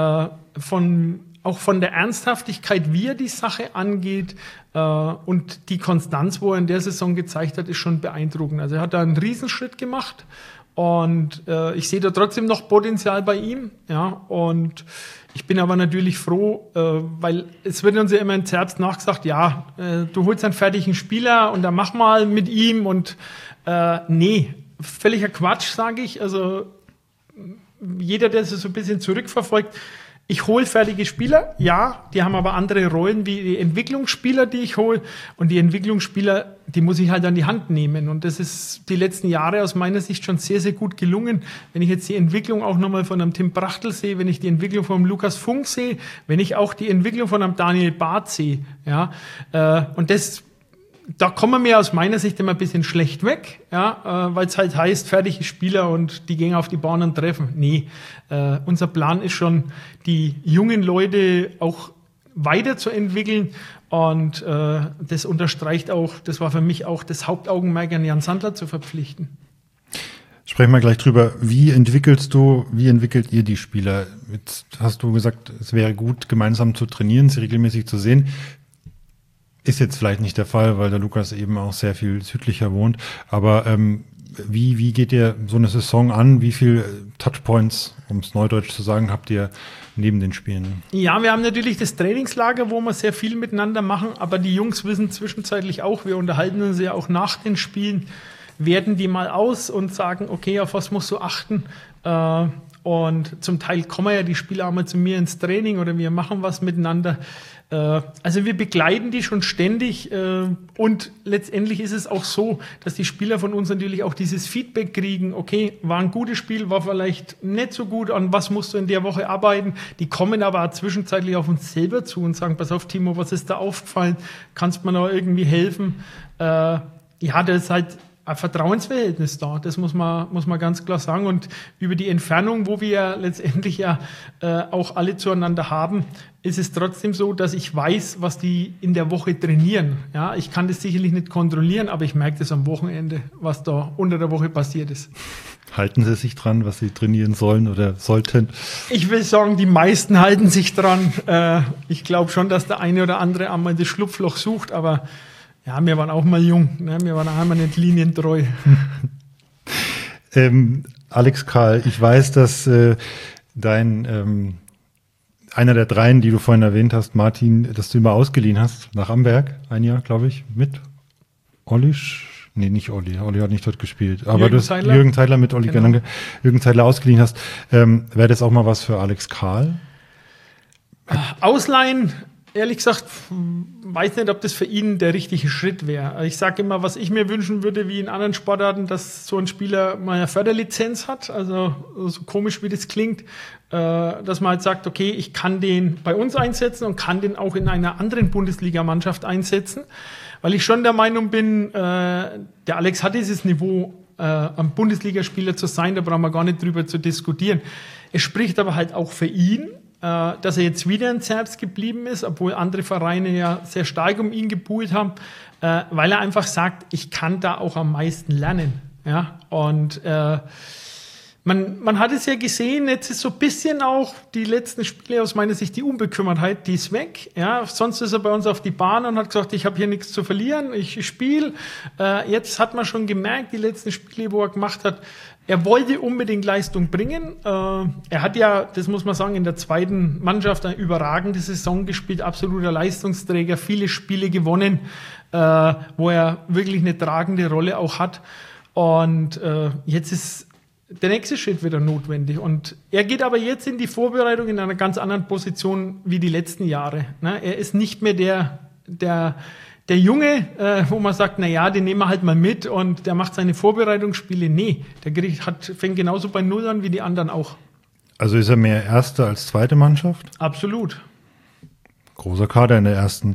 auch von der Ernsthaftigkeit, wie er die Sache angeht, und die Konstanz, wo er in der Saison gezeigt hat, ist schon beeindruckend. Also er hat da einen Riesenschritt gemacht und ich sehe da trotzdem noch Potenzial bei ihm. Ja, und ich bin aber natürlich froh, weil es wird uns ja immer in Zerbst nachgesagt, ja, du holst einen fertigen Spieler und dann mach mal mit ihm und nee, völliger Quatsch, sage ich. Also jeder, der es so ein bisschen zurückverfolgt, ich hole fertige Spieler, ja, die haben aber andere Rollen wie die Entwicklungsspieler, die ich hole. Und die Entwicklungsspieler, die muss ich halt an die Hand nehmen. Und das ist die letzten Jahre aus meiner Sicht schon sehr, sehr gut gelungen. Wenn ich jetzt die Entwicklung auch nochmal von einem Tim Brachtel sehe, wenn ich die Entwicklung von einem Lukas Funk sehe, wenn ich auch die Entwicklung von einem Daniel Barth sehe, ja, und da kommen wir aus meiner Sicht immer ein bisschen schlecht weg, ja, weil es halt heißt, fertige Spieler und die gehen auf die Bahn und treffen. Nee, unser Plan ist schon, die jungen Leute auch weiterzuentwickeln und das unterstreicht auch, das war für mich auch das Hauptaugenmerk, an Jan Sandler zu verpflichten. Sprechen wir gleich drüber. Wie entwickelt ihr die Spieler? Jetzt hast du gesagt, es wäre gut, gemeinsam zu trainieren, sie regelmäßig zu sehen. Ist jetzt vielleicht nicht der Fall, weil der Lukas eben auch sehr viel südlicher wohnt. Aber wie geht ihr so eine Saison an? Wie viel Touchpoints, um es neudeutsch zu sagen, habt ihr neben den Spielen? Ja, wir haben natürlich das Trainingslager, wo wir sehr viel miteinander machen. Aber die Jungs wissen zwischenzeitlich auch, wir unterhalten uns ja auch nach den Spielen, werten die mal aus und sagen, okay, auf was musst du achten? Und zum Teil kommen ja die Spieler auch mal zu mir ins Training oder wir machen was miteinander. Also wir begleiten die schon ständig und letztendlich ist es auch so, dass die Spieler von uns natürlich auch dieses Feedback kriegen, okay, war ein gutes Spiel, war vielleicht nicht so gut, an was musst du in der Woche arbeiten? Die kommen aber auch zwischenzeitlich auf uns selber zu und sagen, pass auf Timo, was ist da aufgefallen? Kannst du mir noch irgendwie helfen? Ja, das ist halt ein Vertrauensverhältnis da, das muss man ganz klar sagen. Und über die Entfernung, wo wir letztendlich ja auch alle zueinander haben, ist es trotzdem so, dass ich weiß, was die in der Woche trainieren. Ja, ich kann das sicherlich nicht kontrollieren, aber ich merke das am Wochenende, was da unter der Woche passiert ist. Halten Sie sich dran, was Sie trainieren sollen oder sollten? Ich will sagen, die meisten halten sich dran. Ich glaube schon, dass der eine oder andere einmal das Schlupfloch sucht, aber ja, wir waren auch mal jung, ne? Wir waren einmal nicht linientreu. Alex Karl, ich weiß, dass einer der dreien, die du vorhin erwähnt hast, Martin, dass du immer ausgeliehen hast nach Amberg, ein Jahr, glaube ich, mit Olli. Nee, nicht Olli. Olli hat nicht dort gespielt. Aber Jürgen Zeidler mit Olli, genau. Jürgen Zeidler ausgeliehen hast. Wäre das auch mal was für Alex Karl? Ausleihen, ehrlich gesagt, weiß nicht, ob das für ihn der richtige Schritt wäre. Ich sage immer, was ich mir wünschen würde, wie in anderen Sportarten, dass so ein Spieler mal eine Förderlizenz hat, also so komisch wie das klingt, dass man halt sagt, okay, ich kann den bei uns einsetzen und kann den auch in einer anderen Bundesligamannschaft einsetzen, weil ich schon der Meinung bin, der Alex hat dieses Niveau, ein Bundesligaspieler zu sein, da brauchen wir gar nicht drüber zu diskutieren. Es spricht aber halt auch für ihn, dass er jetzt wieder in Zerbst geblieben ist, obwohl andere Vereine ja sehr stark um ihn gebuhlt haben, weil er einfach sagt, ich kann da auch am meisten lernen. Ja? Und Man hat es ja gesehen, jetzt ist so ein bisschen auch die letzten Spiele aus meiner Sicht die Unbekümmertheit, die ist weg. Ja, sonst ist er bei uns auf die Bahn und hat gesagt, ich habe hier nichts zu verlieren, ich spiele. Jetzt hat man schon gemerkt, die letzten Spiele, wo er gemacht hat, er wollte unbedingt Leistung bringen. Er hat ja, das muss man sagen, in der zweiten Mannschaft eine überragende Saison gespielt, absoluter Leistungsträger, viele Spiele gewonnen, wo er wirklich eine tragende Rolle auch hat. Und jetzt ist der nächste Schritt wieder notwendig. Und er geht aber jetzt in die Vorbereitung in einer ganz anderen Position wie die letzten Jahre. Ne? Er ist nicht mehr der Junge, wo man sagt, na ja, den nehmen wir halt mal mit und der macht seine Vorbereitungsspiele. Nee, der fängt genauso bei Null an wie die anderen auch. Also ist er mehr erste als zweite Mannschaft? Absolut. Großer Kader in der ersten.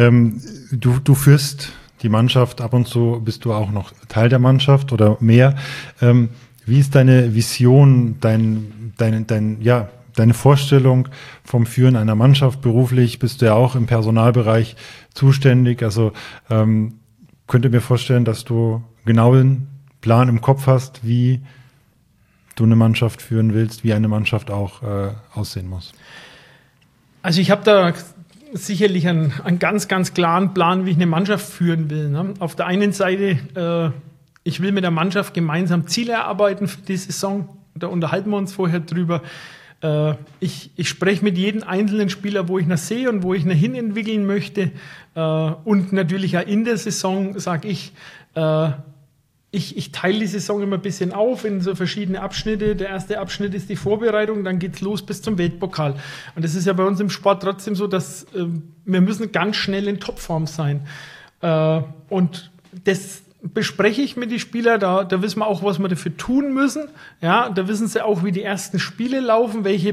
Du führst die Mannschaft, ab und zu bist du auch noch Teil der Mannschaft oder mehr. Wie ist deine Vision, deine Vorstellung vom Führen einer Mannschaft beruflich? Bist du ja auch im Personalbereich zuständig. Also könnte mir vorstellen, dass du genau einen Plan im Kopf hast, wie du eine Mannschaft führen willst, wie eine Mannschaft auch aussehen muss. Also ich habe da sicherlich einen ganz, ganz klaren Plan, wie ich eine Mannschaft führen will. Ne? Auf der einen Seite ich will mit der Mannschaft gemeinsam Ziele erarbeiten für die Saison. Da unterhalten wir uns vorher drüber. Ich spreche mit jedem einzelnen Spieler, wo ich ihn sehe und wo ich ihn hinentwickeln möchte. Und natürlich auch in der Saison sage ich teile die Saison immer ein bisschen auf in so verschiedene Abschnitte. Der erste Abschnitt ist die Vorbereitung, dann geht's los bis zum Weltpokal. Und das ist ja bei uns im Sport trotzdem so, dass wir müssen ganz schnell in Topform sein. Und das bespreche ich mit den Spielern, da wissen wir auch, was wir dafür tun müssen. Ja, da wissen sie auch, wie die ersten Spiele laufen, welche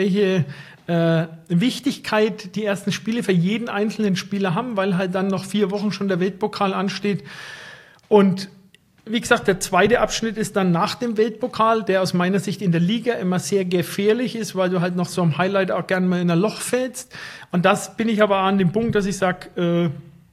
Wichtigkeit die ersten Spiele für jeden einzelnen Spieler haben, weil halt dann noch 4 Wochen schon der Weltpokal ansteht. Und wie gesagt, der zweite Abschnitt ist dann nach dem Weltpokal, der aus meiner Sicht in der Liga immer sehr gefährlich ist, weil du halt noch so am Highlight auch gerne mal in ein Loch fällst. Und das bin ich aber an dem Punkt, dass ich sage,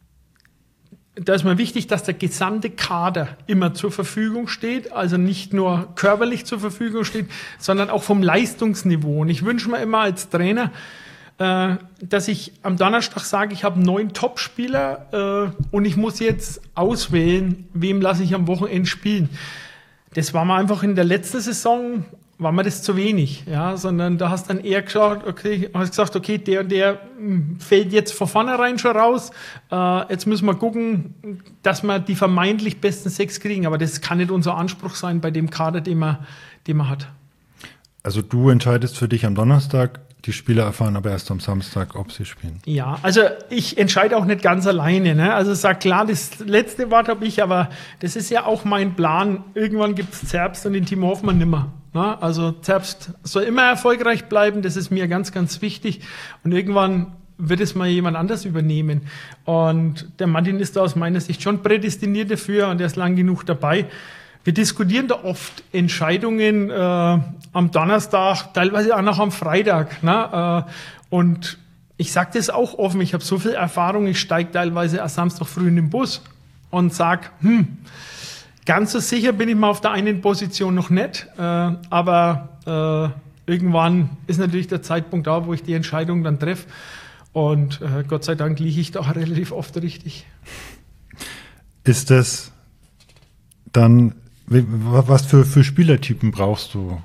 da ist mir wichtig, dass der gesamte Kader immer zur Verfügung steht, also nicht nur körperlich zur Verfügung steht, sondern auch vom Leistungsniveau. Und ich wünsche mir immer als Trainer, dass ich am Donnerstag sage, ich habe 9 Topspieler und ich muss jetzt auswählen, wem lasse ich am Wochenende spielen. Das war mir einfach in der letzten Saison, war mir das zu wenig, ja, sondern da hast dann eher gesagt, okay, der und der fällt jetzt von vornherein schon raus, jetzt müssen wir gucken, dass wir die vermeintlich besten 6 kriegen, aber das kann nicht unser Anspruch sein bei dem Kader, den man hat. Also du entscheidest für dich am Donnerstag, die Spieler erfahren aber erst am Samstag, ob sie spielen. Ja, also ich entscheide auch nicht ganz alleine. Ne? Also sag klar, das letzte Wort habe ich, aber das ist ja auch mein Plan. Irgendwann gibt es Zerbst und den Timo Hoffmann nimmer. Ne? Also Zerbst soll immer erfolgreich bleiben, das ist mir ganz, ganz wichtig. Und irgendwann wird es mal jemand anders übernehmen. Und der Martin ist da aus meiner Sicht schon prädestiniert dafür und er ist lang genug dabei. Wir diskutieren da oft Entscheidungen am Donnerstag, teilweise auch noch am Freitag. Ne? Und ich sage das auch offen, ich habe so viel Erfahrung, ich steige teilweise erst Samstag früh in den Bus und sage, ganz so sicher bin ich mal auf der einen Position noch nicht, aber irgendwann ist natürlich der Zeitpunkt da, wo ich die Entscheidung dann treffe. Und Gott sei Dank liege ich da auch relativ oft richtig. Ist das dann... Was für Spielertypen brauchst du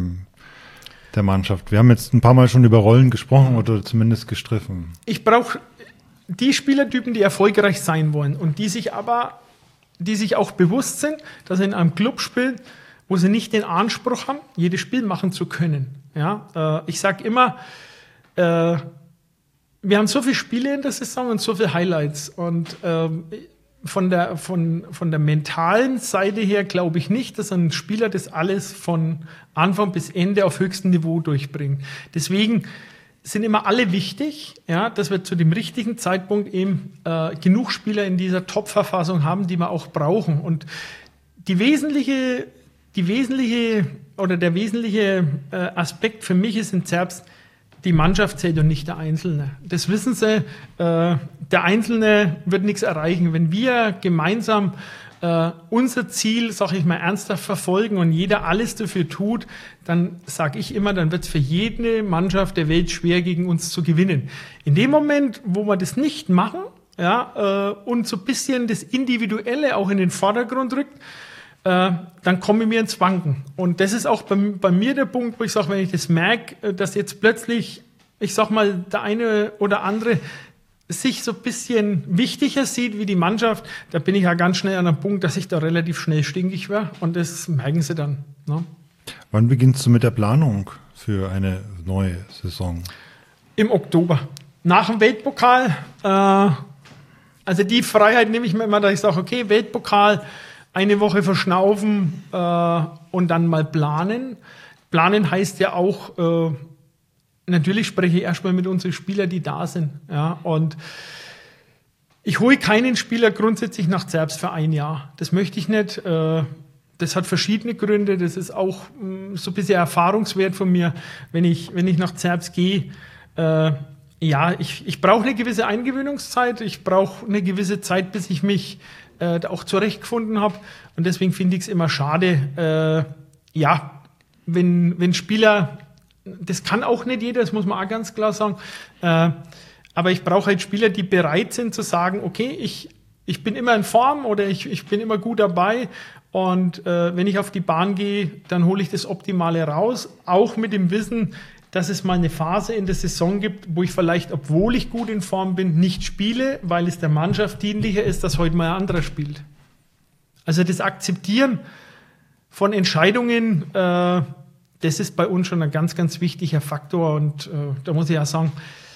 der Mannschaft? Wir haben jetzt ein paar Mal schon über Rollen gesprochen oder zumindest gestriffen. Ich brauche die Spielertypen, die erfolgreich sein wollen und die sich auch bewusst sind, dass sie in einem Club spielen, wo sie nicht den Anspruch haben, jedes Spiel machen zu können. Ja? Ich sage immer, wir haben so viele Spiele in der Saison und so viele Highlights und von der mentalen Seite her glaube ich nicht, dass ein Spieler das alles von Anfang bis Ende auf höchstem Niveau durchbringt. Deswegen sind immer alle wichtig, ja, dass wir zu dem richtigen Zeitpunkt eben genug Spieler in dieser Top-Verfassung haben, die wir auch brauchen. Und der wesentliche Aspekt für mich ist in Zerbst, die Mannschaft zählt und nicht der Einzelne. Das wissen sie. Der Einzelne wird nichts erreichen. Wenn wir gemeinsam unser Ziel, sag ich mal, ernsthaft verfolgen und jeder alles dafür tut, dann sage ich immer, dann wird es für jede Mannschaft der Welt schwer, gegen uns zu gewinnen. In dem Moment, wo wir das nicht machen, und so ein bisschen das Individuelle auch in den Vordergrund rückt, dann komme ich mir ins Wanken. Und das ist auch bei mir der Punkt, wo ich sage, wenn ich das merke, dass jetzt plötzlich, ich sag mal, der eine oder andere sich so ein bisschen wichtiger sieht wie die Mannschaft, da bin ich ja ganz schnell an einem Punkt, dass ich da relativ schnell stinkig wäre. Und das merken sie dann. Ne? Wann beginnst du mit der Planung für eine neue Saison? Im Oktober. Nach dem Weltpokal. Also die Freiheit nehme ich mir immer, dass ich sage, okay, Weltpokal, eine Woche verschnaufen und dann mal planen. Planen heißt ja auch, natürlich spreche ich erstmal mit unseren Spielern, die da sind. Ja, und ich hole keinen Spieler grundsätzlich nach Zerbst für ein Jahr. Das möchte ich nicht. Das hat verschiedene Gründe. Das ist auch so ein bisschen Erfahrungswert von mir, wenn ich nach Zerbst gehe. Ich brauche eine gewisse Eingewöhnungszeit. Ich brauche eine gewisse Zeit, bis ich mich da auch zurechtgefunden habe. Und deswegen finde ich es immer schade, wenn Spieler, das kann auch nicht jeder, das muss man auch ganz klar sagen, aber ich brauche halt Spieler, die bereit sind zu sagen, okay, ich bin immer in Form oder ich bin immer gut dabei und wenn ich auf die Bahn gehe, dann hole ich das Optimale raus, auch mit dem Wissen, dass es mal eine Phase in der Saison gibt, wo ich vielleicht, obwohl ich gut in Form bin, nicht spiele, weil es der Mannschaft dienlicher ist, dass heute mal ein anderer spielt. Also das Akzeptieren von Entscheidungen, das ist bei uns schon ein ganz, ganz wichtiger Faktor. Und da muss ich ja sagen,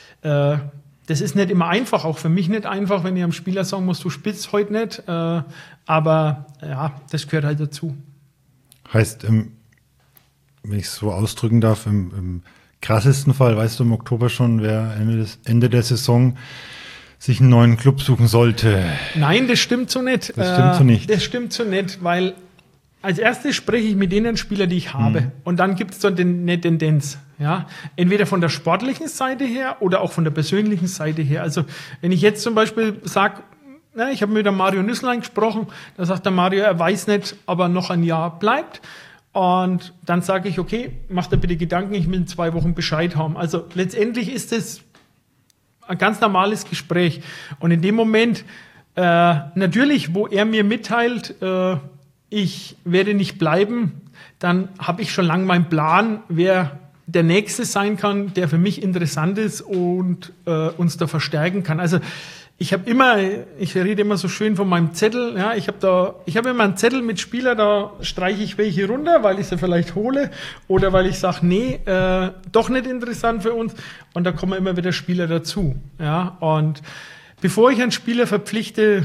das ist nicht immer einfach, auch für mich nicht einfach, wenn ich am Spieler sagen muss, du spielst heute nicht. Aber ja, das gehört halt dazu. Heißt, wenn ich es so ausdrücken darf, im krassesten Fall weißt du im Oktober schon, wer Ende der Saison sich einen neuen Club suchen sollte. Nein, das stimmt so nicht. Das stimmt so nicht, weil als erstes spreche ich mit den Spielern, die ich habe. Und dann gibt es so eine Tendenz. Ja? Entweder von der sportlichen Seite her oder auch von der persönlichen Seite her. Also wenn ich jetzt zum Beispiel sage, ich habe mit dem Mario Nüsslein gesprochen, da sagt der Mario, er weiß nicht, ob er noch ein Jahr bleibt. Und dann sage ich, okay, mach dir bitte Gedanken, ich will in 2 Wochen Bescheid haben. Also letztendlich ist es ein ganz normales Gespräch. Und in dem Moment, natürlich, wo er mir mitteilt, ich werde nicht bleiben, dann habe ich schon lange meinen Plan, wer der Nächste sein kann, der für mich interessant ist und uns da verstärken kann. Also ich rede immer so schön von meinem Zettel, ja, ich habe immer einen Zettel mit Spieler, da streiche ich welche runter, weil ich sie vielleicht hole oder weil ich sage, nee, doch nicht interessant für uns und da kommen immer wieder Spieler dazu, ja, und bevor ich einen Spieler verpflichte,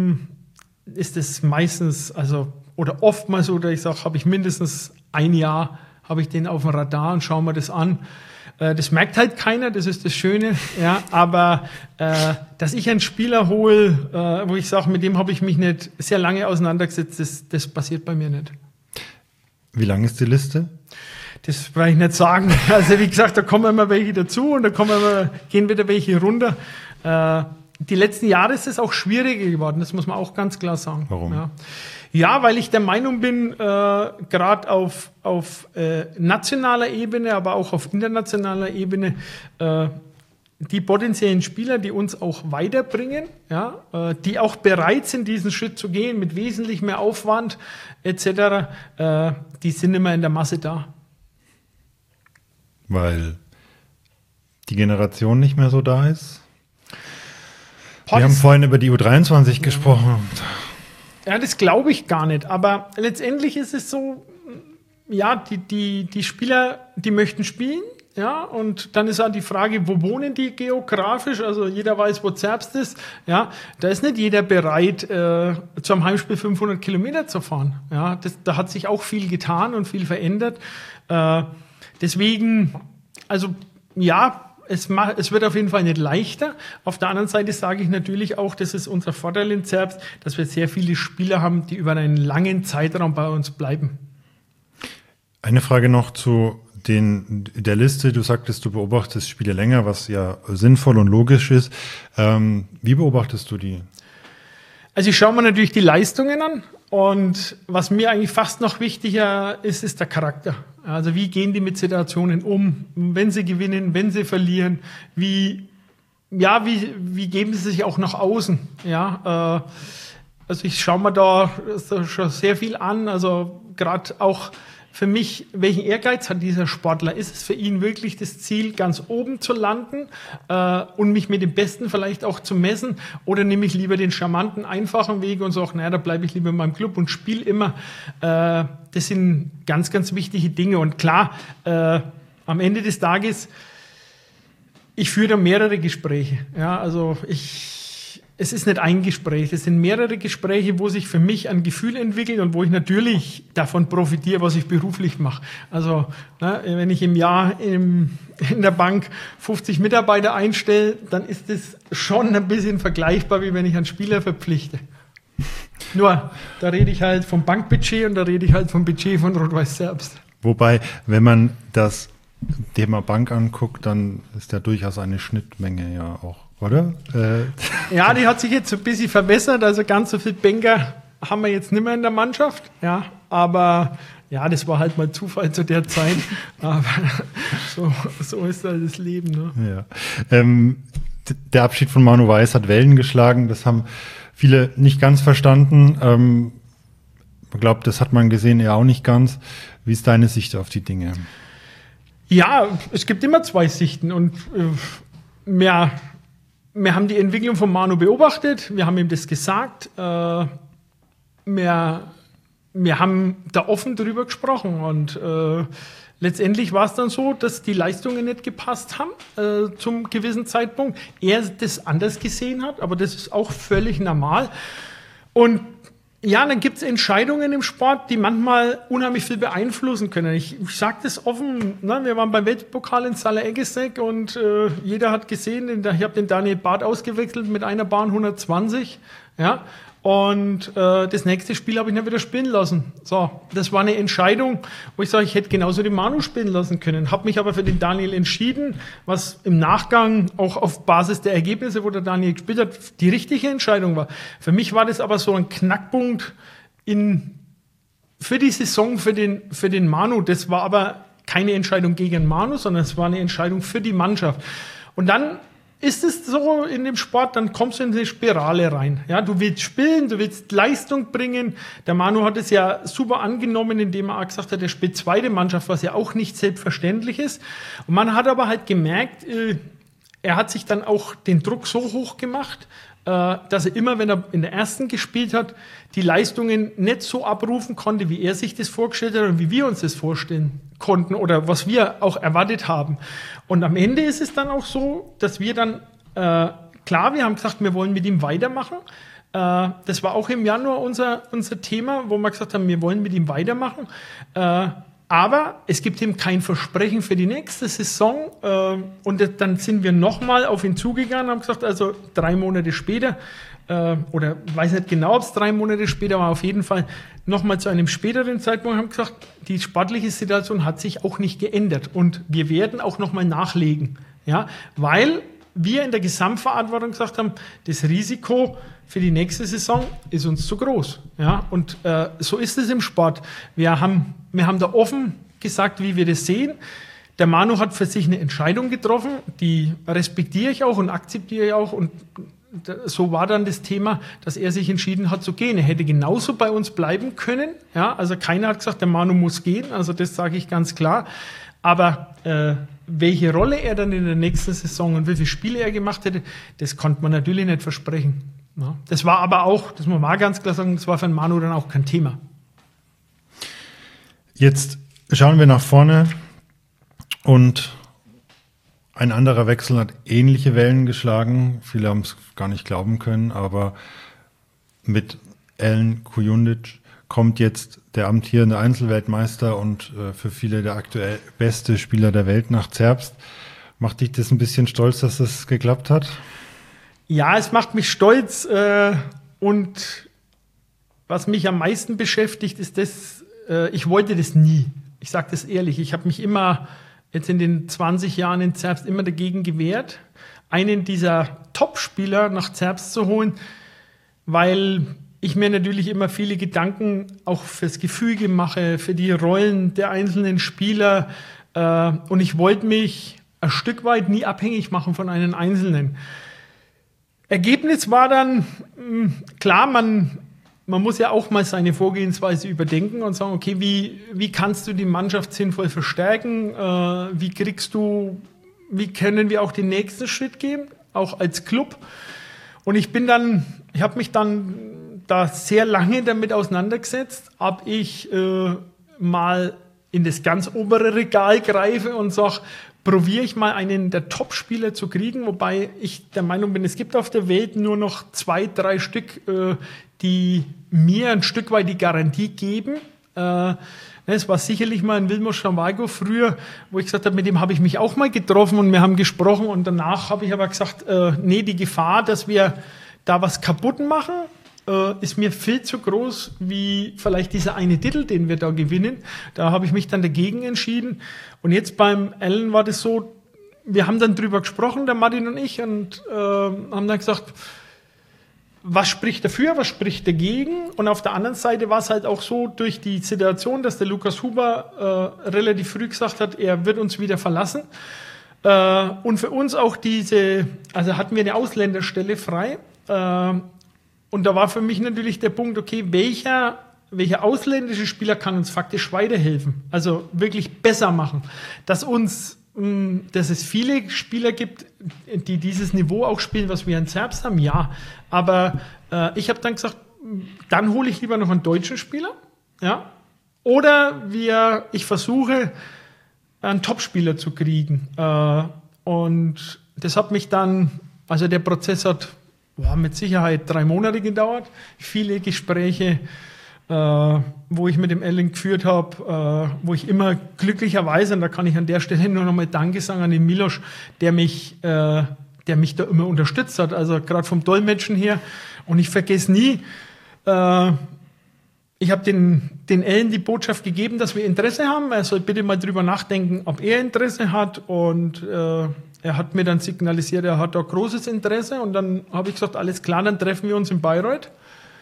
ist es meistens, oder oftmals so, dass ich sage, habe ich mindestens ein Jahr, habe ich den auf dem Radar und schaue mir das an. Das merkt halt keiner, das ist das Schöne, ja, aber dass ich einen Spieler hole, wo ich sage, mit dem habe ich mich nicht sehr lange auseinandergesetzt, das passiert bei mir nicht. Wie lang ist die Liste? Das brauche ich nicht sagen. Also wie gesagt, da kommen immer welche dazu und da gehen wieder welche runter. Die letzten Jahre ist es auch schwieriger geworden, das muss man auch ganz klar sagen. Warum? Ja, weil ich der Meinung bin, gerade auf nationaler Ebene, aber auch auf internationaler Ebene, die potenziellen Spieler, die uns auch weiterbringen, ja, die auch bereit sind, diesen Schritt zu gehen, mit wesentlich mehr Aufwand etc., die sind immer in der Masse da. Weil die Generation nicht mehr so da ist? Wir haben vorhin über die U23 gesprochen. Ja, das glaube ich gar nicht. Aber letztendlich ist es so, ja, die Spieler, die möchten spielen. Ja, und dann ist auch die Frage, wo wohnen die geografisch? Also jeder weiß, wo Zerbst ist. Ja, da ist nicht jeder bereit, zu einem Heimspiel 500 Kilometer zu fahren. Ja, da hat sich auch viel getan und viel verändert. Deswegen, also ja, es wird auf jeden Fall nicht leichter. Auf der anderen Seite sage ich natürlich auch, das ist unser Vorteil in Zerbst, dass wir sehr viele Spieler haben, die über einen langen Zeitraum bei uns bleiben. Eine Frage noch zu der Liste. Du sagtest, du beobachtest Spiele länger, was ja sinnvoll und logisch ist. Wie beobachtest du die? Also ich schaue mir natürlich die Leistungen an und was mir eigentlich fast noch wichtiger ist, ist der Charakter. Also wie gehen die mit Situationen um, wenn sie gewinnen, wenn sie verlieren, wie geben sie sich auch nach außen, ja, also ich schaue mir da schon sehr viel an, also gerade auch für mich, welchen Ehrgeiz hat dieser Sportler? Ist es für ihn wirklich das Ziel, ganz oben zu landen und mich mit dem Besten vielleicht auch zu messen? Oder nehme ich lieber den charmanten, einfachen Weg und sage, naja, da bleibe ich lieber in meinem Club und spiele immer. Das sind ganz, ganz wichtige Dinge. Und klar, am Ende des Tages, ich führe da mehrere Gespräche. Ja, also es ist nicht ein Gespräch, es sind mehrere Gespräche, wo sich für mich ein Gefühl entwickelt und wo ich natürlich davon profitiere, was ich beruflich mache. Also wenn ich im Jahr in der Bank 50 Mitarbeiter einstelle, dann ist das schon ein bisschen vergleichbar, wie wenn ich einen Spieler verpflichte. Nur, da rede ich halt vom Bankbudget und da rede ich halt vom Budget von Rot-Weiß Serbst. Wobei, wenn man das Thema Bank anguckt, dann ist da durchaus eine Schnittmenge ja auch, oder? Ja, die hat sich jetzt ein bisschen verwässert, also ganz so viel Banker haben wir jetzt nicht mehr in der Mannschaft, ja, aber ja, das war halt mal Zufall zu der Zeit, aber so ist halt das Leben. Ne? Ja. Der Abschied von Manu Weiß hat Wellen geschlagen, das haben viele nicht ganz verstanden. Ich glaube, das hat man gesehen, ja auch nicht ganz. Wie ist deine Sicht auf die Dinge? Ja, es gibt immer zwei Sichten und wir haben die Entwicklung von Manu beobachtet, wir haben ihm das gesagt, wir haben da offen drüber gesprochen und letztendlich war es dann so, dass die Leistungen nicht gepasst haben zum gewissen Zeitpunkt. Er das anders gesehen hat, aber das ist auch völlig normal. Und ja, dann gibt es Entscheidungen im Sport, die manchmal unheimlich viel beeinflussen können. Ich sage das offen, ne? Wir waren beim Weltpokal in Zalaegerszeg und jeder hat gesehen, ich habe den Daniel Barth ausgewechselt mit einer Bahn 120, ja, und das nächste Spiel habe ich nicht wieder spielen lassen. So, das war eine Entscheidung, wo ich sage, ich hätte genauso den Manu spielen lassen können, habe mich aber für den Daniel entschieden, was im Nachgang auch auf Basis der Ergebnisse, wo der Daniel gespielt hat, die richtige Entscheidung war. Für mich war das aber so ein Knackpunkt für die Saison, für den Manu. Das war aber keine Entscheidung gegen Manu, sondern es war eine Entscheidung für die Mannschaft. Und dann ist es so in dem Sport, dann kommst du in eine Spirale rein. Ja, du willst spielen, du willst Leistung bringen. Der Manu hat es ja super angenommen, indem er auch gesagt hat, er spielt zweite Mannschaft, was ja auch nicht selbstverständlich ist. Und man hat aber halt gemerkt, er hat sich dann auch den Druck so hoch gemacht, dass er immer, wenn er in der ersten gespielt hat, die Leistungen nicht so abrufen konnte, wie er sich das vorgestellt hat und wie wir uns das vorstellen konnten oder was wir auch erwartet haben. Und am Ende ist es dann auch so, dass wir dann, klar, wir haben gesagt, wir wollen mit ihm weitermachen. Das war auch im Januar unser Thema, wo wir gesagt haben, wir wollen mit ihm weitermachen. Aber es gibt ihm kein Versprechen für die nächste Saison. Und dann sind wir nochmal auf ihn zugegangen und haben gesagt, also 3 Monate später, oder weiß nicht genau, ob es 3 Monate später war, auf jeden Fall nochmal zu einem späteren Zeitpunkt, haben gesagt, die sportliche Situation hat sich auch nicht geändert. Und wir werden auch nochmal nachlegen. Ja, weil wir in der Gesamtverantwortung gesagt haben, das Risiko für die nächste Saison ist uns zu groß. Ja, und so ist es im Sport. Wir haben da offen gesagt, wie wir das sehen. Der Manu hat für sich eine Entscheidung getroffen, die respektiere ich auch und akzeptiere ich auch. Und so war dann das Thema, dass er sich entschieden hat zu gehen. Er hätte genauso bei uns bleiben können. Ja, also keiner hat gesagt, der Manu muss gehen. Also das sage ich ganz klar. Aber welche Rolle er dann in der nächsten Saison und wie viele Spiele er gemacht hätte, das konnte man natürlich nicht versprechen. Ja, das war aber auch, das muss man mal ganz klar sagen, das war für den Manu dann auch kein Thema. Jetzt schauen wir nach vorne und ein anderer Wechsel hat ähnliche Wellen geschlagen. Viele haben es gar nicht glauben können, aber mit Alen Kujundžić kommt jetzt der amtierende Einzelweltmeister und für viele der aktuell beste Spieler der Welt nach Zerbst. Macht dich das ein bisschen stolz, dass das geklappt hat? Ja, es macht mich stolz und was mich am meisten beschäftigt, ist das, ich wollte das nie. Ich sage das ehrlich, ich habe mich immer jetzt in den 20 Jahren in Zerbst immer dagegen gewehrt, einen dieser Top-Spieler nach Zerbst zu holen, weil ich mir natürlich immer viele Gedanken auch fürs Gefüge mache, für die Rollen der einzelnen Spieler. Und ich wollte mich ein Stück weit nie abhängig machen von einem Einzelnen. Ergebnis war dann, klar, man muss ja auch mal seine Vorgehensweise überdenken und sagen, okay, wie kannst du die Mannschaft sinnvoll verstärken? Wie können wir auch den nächsten Schritt gehen, auch als Club? Und ich habe mich dann da sehr lange damit auseinandergesetzt, ob ich mal in das ganz obere Regal greife und sage, probiere ich mal einen der Top-Spieler zu kriegen, wobei ich der Meinung bin, es gibt auf der Welt nur noch 2, 3 Stück, die mir ein Stück weit die Garantie geben. Es war sicherlich mal ein Vilmos Schambargo früher, wo ich gesagt habe, mit dem habe ich mich auch mal getroffen und wir haben gesprochen und danach habe ich aber gesagt, nee, die Gefahr, dass wir da was kaputt machen, ist mir viel zu groß, wie vielleicht dieser eine Titel, den wir da gewinnen. Da habe ich mich dann dagegen entschieden. Und jetzt beim Allen war das so, wir haben dann drüber gesprochen, der Martin und ich, und haben dann gesagt, was spricht dafür, was spricht dagegen? Und auf der anderen Seite war es halt auch so durch die Situation, dass der Lukas Huber relativ früh gesagt hat, er wird uns wieder verlassen. Und für uns auch also hatten wir eine Ausländerstelle frei. Und da war für mich natürlich der Punkt, okay, welcher ausländische Spieler kann uns faktisch weiterhelfen? Also wirklich besser machen. Dass es viele Spieler gibt, die dieses Niveau auch spielen, was wir in Zerbst haben, ja. Aber ich habe dann gesagt, dann hole ich lieber noch einen deutschen Spieler, ja. Oder ich versuche, einen Topspieler zu kriegen. Und das hat mich dann, also der Prozess hat mit Sicherheit 3 Monate gedauert. Viele Gespräche, wo ich mit dem Allen geführt habe, wo ich immer glücklicherweise, und da kann ich an der Stelle nur nochmal Danke sagen an den Milos, der mich da immer unterstützt hat, also gerade vom Dolmetschen her. Und ich vergesse nie, ich habe den Allen die Botschaft gegeben, dass wir Interesse haben. Er soll bitte mal drüber nachdenken, ob er Interesse hat. Und er hat mir dann signalisiert, er hat da großes Interesse. Und dann habe ich gesagt, alles klar, dann treffen wir uns in Bayreuth.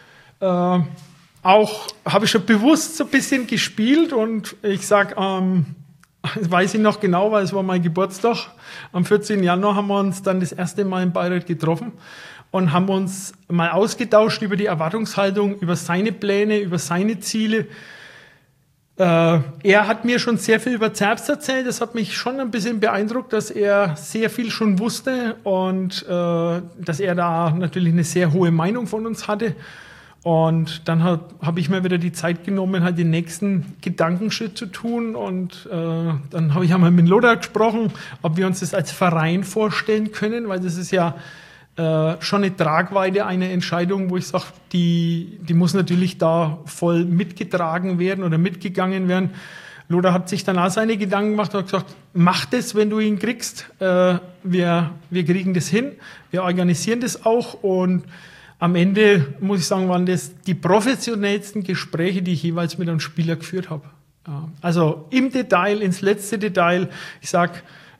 Auch habe ich schon bewusst so ein bisschen gespielt. Und ich sage, das weiß ich noch genau, weil es war mein Geburtstag. Am 14. Januar haben wir uns dann das erste Mal in Bayreuth getroffen und haben uns mal ausgetauscht über die Erwartungshaltung, über seine Pläne, über seine Ziele. Er hat mir schon sehr viel über Zerbst erzählt. Das hat mich schon ein bisschen beeindruckt, dass er sehr viel schon wusste und dass er da natürlich eine sehr hohe Meinung von uns hatte. Und dann habe ich mir wieder die Zeit genommen, halt den nächsten Gedankenschritt zu tun. Und dann habe ich einmal mit Lothar gesprochen, ob wir uns das als Verein vorstellen können, weil das ist ja schon eine Tragweite, eine Entscheidung, wo ich sage, die muss natürlich da voll mitgetragen werden oder mitgegangen werden. Lothar hat sich dann auch seine Gedanken gemacht und hat gesagt, mach das, wenn du ihn kriegst. Wir kriegen das hin, wir organisieren das auch. Und am Ende, muss ich sagen, waren das die professionellsten Gespräche, die ich jeweils mit einem Spieler geführt habe. Ja, also im Detail, ins letzte Detail. Ich sage,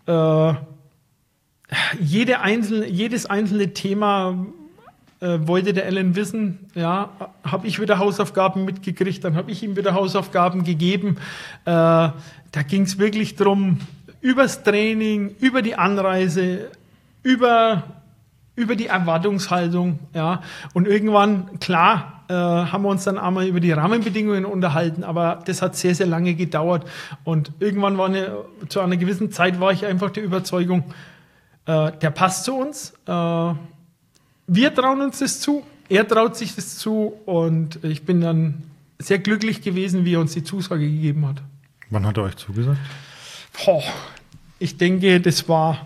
jedes einzelne Thema wollte der Allen wissen. Ja, habe ich wieder Hausaufgaben mitgekriegt, dann habe ich ihm wieder Hausaufgaben gegeben. Da ging es wirklich drum, übers Training, über die Anreise, über die Erwartungshaltung. Ja. Und irgendwann, klar, haben wir uns dann einmal über die Rahmenbedingungen unterhalten, aber das hat sehr, sehr lange gedauert. Und irgendwann zu einer gewissen Zeit war ich einfach der Überzeugung, der passt zu uns. Wir trauen uns das zu, er traut sich das zu und ich bin dann sehr glücklich gewesen, wie er uns die Zusage gegeben hat. Wann hat er euch zugesagt? Ich denke, das war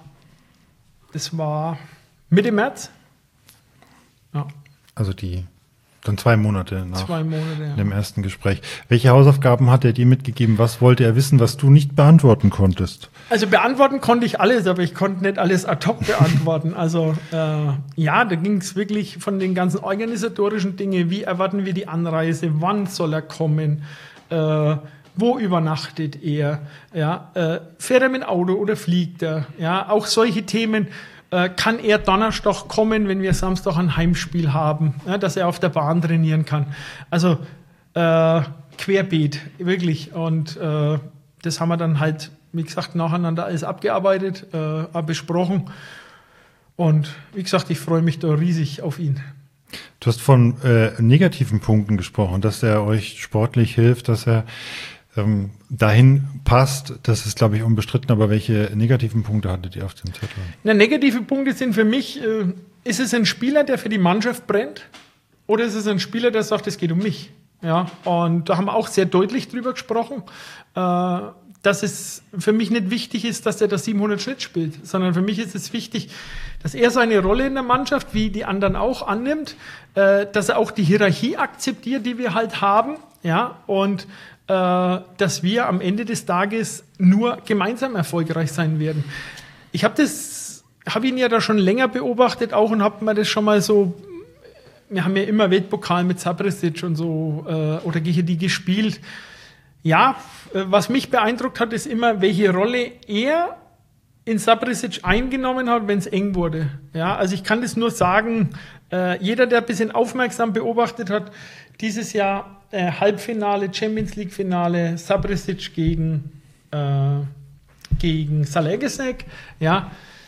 Mitte März. Ja. Also dann 2 Monate nach 2 Monate, ja. dem ersten Gespräch. Welche Hausaufgaben hat er dir mitgegeben? Was wollte er wissen, was du nicht beantworten konntest? Also beantworten konnte ich alles, aber ich konnte nicht alles ad hoc beantworten. Also da ging es wirklich von den ganzen organisatorischen Dingen. Wie erwarten wir die Anreise? Wann soll er kommen? Wo übernachtet er? Ja, fährt er mit dem Auto oder fliegt er? Ja, auch solche Themen. kann er Donnerstag kommen, wenn wir Samstag ein Heimspiel haben, ja, dass er auf der Bahn trainieren kann. Also querbeet, wirklich. Und das haben wir dann halt, wie gesagt, nacheinander alles abgearbeitet, besprochen. Und wie gesagt, ich freue mich da riesig auf ihn. Du hast von negativen Punkten gesprochen, dass er euch sportlich hilft, dass er dahin passt. Das ist, glaube ich, unbestritten. Aber welche negativen Punkte hattet ihr auf dem Zettel? Na, negative Punkte sind für mich, ist es ein Spieler, der für die Mannschaft brennt? Oder ist es ein Spieler, der sagt, es geht um mich? Ja, und da haben wir auch sehr deutlich drüber gesprochen, dass es für mich nicht wichtig ist, dass er das 700 Schnitt spielt, sondern für mich ist es wichtig, dass er seine Rolle in der Mannschaft, wie die anderen auch, annimmt, dass er auch die Hierarchie akzeptiert, die wir halt haben, ja, und dass wir am Ende des Tages nur gemeinsam erfolgreich sein werden. Ich habe ihn ja da schon länger beobachtet auch und habe mir das schon mal so, wir haben ja immer Weltpokal mit Saprisic und so, oder die gespielt. Ja, was mich beeindruckt hat, ist immer, welche Rolle er in Saprisic eingenommen hat, wenn es eng wurde. Ja, also ich kann das nur sagen, jeder, der ein bisschen aufmerksam beobachtet hat, dieses Jahr Halbfinale, Champions League Finale, Saprisic gegen Zalgiris, ja,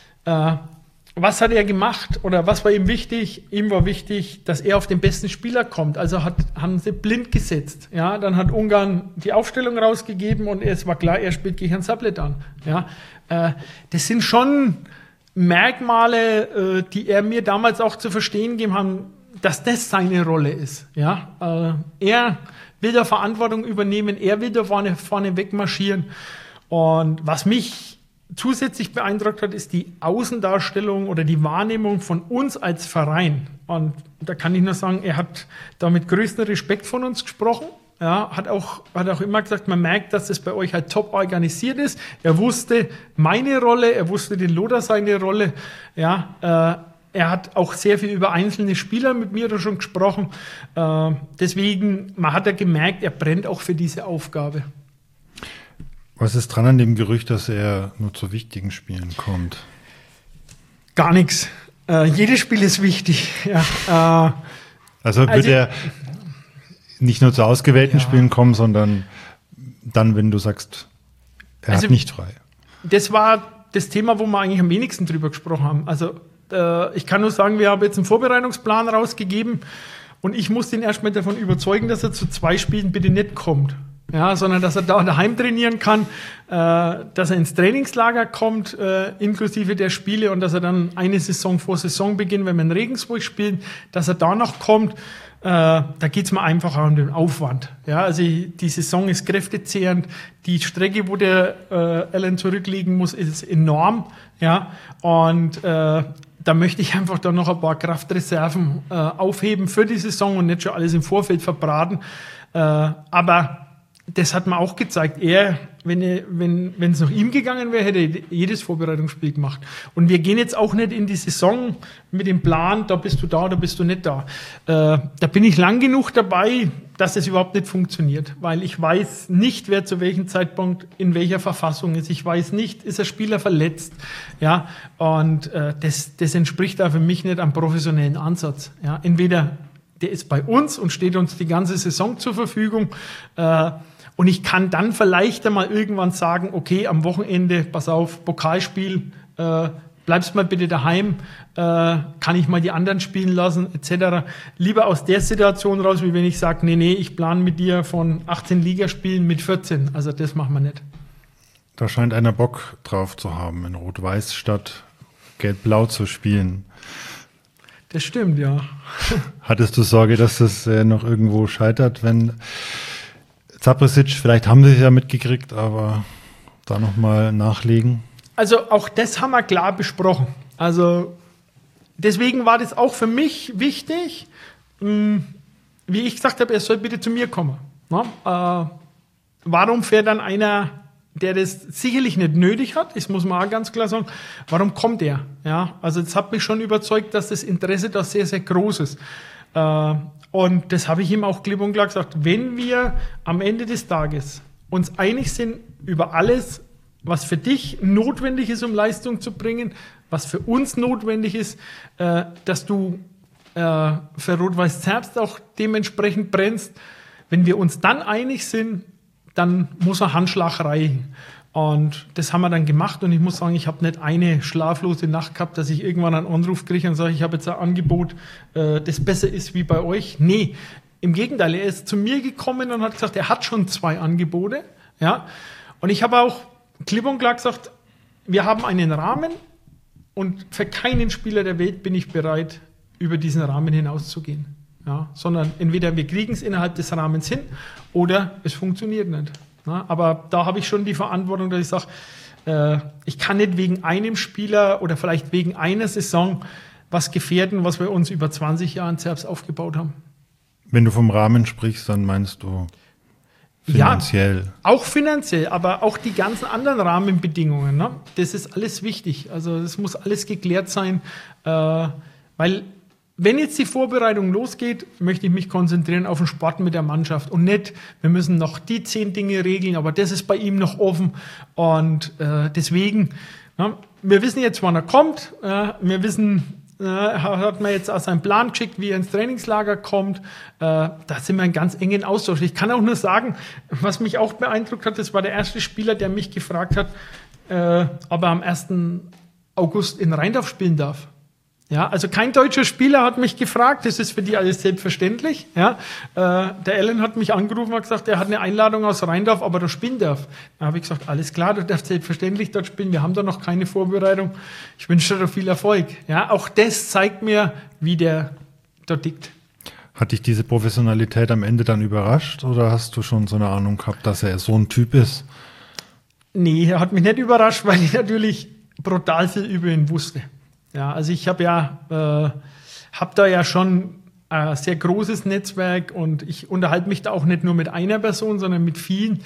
was hat er gemacht oder was war ihm wichtig? Ihm war wichtig, dass er auf den besten Spieler kommt. Also haben sie blind gesetzt. Ja, dann hat Ungarn die Aufstellung rausgegeben und es war klar, er spielt gegen Herrn Sabletan. Ja, das sind schon Merkmale, die er mir damals auch zu verstehen gegeben haben, dass das seine Rolle ist. Ja, er will da Verantwortung übernehmen, er will da vorne wegmarschieren. Und was mich zusätzlich beeindruckt hat, ist die Außendarstellung oder die Wahrnehmung von uns als Verein. Und da kann ich nur sagen, er hat da mit größtem Respekt von uns gesprochen. Ja, hat auch immer gesagt, man merkt, dass das bei euch halt top organisiert ist. Er wusste meine Rolle, er wusste den Lothar seine Rolle. Ja, er hat auch sehr viel über einzelne Spieler mit mir da schon gesprochen. Deswegen, man hat ja gemerkt, er brennt auch für diese Aufgabe. Was ist dran an dem Gerücht, dass er nur zu wichtigen Spielen kommt? Gar nichts. Jedes Spiel ist wichtig. Ja, also wird er nicht nur zu ausgewählten Spielen kommen, sondern dann, wenn du sagst, er hat nicht frei. Das war das Thema, wo wir eigentlich am wenigsten drüber gesprochen haben. Also ich kann nur sagen, wir haben jetzt einen Vorbereitungsplan rausgegeben und ich muss ihn erstmal davon überzeugen, dass er zu 2 Spielen bitte nicht kommt. Ja, sondern dass er da daheim trainieren kann, dass er ins Trainingslager kommt, inklusive der Spiele und dass er dann eine Saison vor Saisonbeginn, wenn wir in Regensburg spielen, dass er da noch kommt. Da geht's mir einfach um den Aufwand. Ja, also die Saison ist kräftezehrend, die Strecke, wo der Alan zurücklegen muss, ist enorm. Ja, und da möchte ich einfach dann noch ein paar Kraftreserven aufheben für die Saison und nicht schon alles im Vorfeld verbraten. Aber das hat man auch gezeigt. Er, wenn es nach ihm gegangen wäre, hätte er jedes Vorbereitungsspiel gemacht. Und wir gehen jetzt auch nicht in die Saison mit dem Plan, da bist du da, da bist du nicht da. Da bin ich lang genug dabei, dass es überhaupt nicht funktioniert. Weil ich weiß nicht, wer zu welchem Zeitpunkt in welcher Verfassung ist. Ich weiß nicht, ist der Spieler verletzt. Ja, und das entspricht da für mich nicht einem professionellen Ansatz. Ja, entweder der ist bei uns und steht uns die ganze Saison zur Verfügung. Und ich kann dann vielleicht einmal irgendwann sagen, okay, am Wochenende, pass auf, Pokalspiel, bleibst mal bitte daheim, kann ich mal die anderen spielen lassen, etc. Lieber aus der Situation raus, wie wenn ich sage, nee, ich plane mit dir von 18 Ligaspielen mit 14. Also das machen wir nicht. Da scheint einer Bock drauf zu haben, in Rot-Weiß statt Gelb-Blau zu spielen. Das stimmt, ja. Hattest du Sorge, dass das noch irgendwo scheitert, wenn Saprisic, vielleicht haben sie es ja mitgekriegt, aber da nochmal nachlegen? Also auch das haben wir klar besprochen. Also deswegen war das auch für mich wichtig, wie ich gesagt habe, er soll bitte zu mir kommen. Na? Warum fährt dann einer, der das sicherlich nicht nötig hat, das muss man auch ganz klar sagen, warum kommt er? Ja? Also das hat mich schon überzeugt, dass das Interesse da sehr, sehr groß ist. Und das habe ich ihm auch klipp und klar gesagt, wenn wir am Ende des Tages uns einig sind über alles, was für dich notwendig ist, um Leistung zu bringen, was für uns notwendig ist, dass du für Rot-Weiß Zerbst auch dementsprechend brennst. Wenn wir uns dann einig sind, dann muss ein Handschlag reichen. Und das haben wir dann gemacht und ich muss sagen, ich habe nicht eine schlaflose Nacht gehabt, dass ich irgendwann einen Anruf kriege und sage, ich habe jetzt ein Angebot, das besser ist wie bei euch. Nee, im Gegenteil, er ist zu mir gekommen und hat gesagt, er hat schon 2 Angebote. Ja? Und ich habe auch klipp und klar gesagt, wir haben einen Rahmen und für keinen Spieler der Welt bin ich bereit, über diesen Rahmen hinauszugehen. Ja? Sondern entweder wir kriegen es innerhalb des Rahmens hin oder es funktioniert nicht. Ja, aber da habe ich schon die Verantwortung, dass ich sage, ich kann nicht wegen einem Spieler oder vielleicht wegen einer Saison was gefährden, was wir uns über 20 Jahre in Zerbst aufgebaut haben. Wenn du vom Rahmen sprichst, dann meinst du finanziell? Ja, auch finanziell, aber auch die ganzen anderen Rahmenbedingungen. Ne? Das ist alles wichtig. Also das muss alles geklärt sein, weil wenn jetzt die Vorbereitung losgeht, möchte ich mich konzentrieren auf den Sport mit der Mannschaft und nicht, wir müssen noch die 10 Dinge regeln, aber das ist bei ihm noch offen und deswegen, wir wissen jetzt, wann er kommt, wir wissen, hat man jetzt auch seinen Plan geschickt, wie er ins Trainingslager kommt, da sind wir in ganz engen Austausch. Ich kann auch nur sagen, was mich auch beeindruckt hat, das war der erste Spieler, der mich gefragt hat, ob er am 1. August in Rheindorf spielen darf. Ja, also kein deutscher Spieler hat mich gefragt, das ist für die alles selbstverständlich. Ja, der Alan hat mich angerufen und gesagt, er hat eine Einladung aus Rheindorf, aber er spielen darf. Da habe ich gesagt, alles klar, du darfst selbstverständlich dort spielen, wir haben da noch keine Vorbereitung. Ich wünsche dir viel Erfolg. Ja, auch das zeigt mir, wie der dort tickt. Hat dich diese Professionalität am Ende dann überrascht oder hast du schon so eine Ahnung gehabt, dass er so ein Typ ist? Nee, er hat mich nicht überrascht, weil ich natürlich brutal viel über ihn wusste. Ja, also ich habe da ja schon ein sehr großes Netzwerk und ich unterhalte mich da auch nicht nur mit einer Person, sondern mit vielen.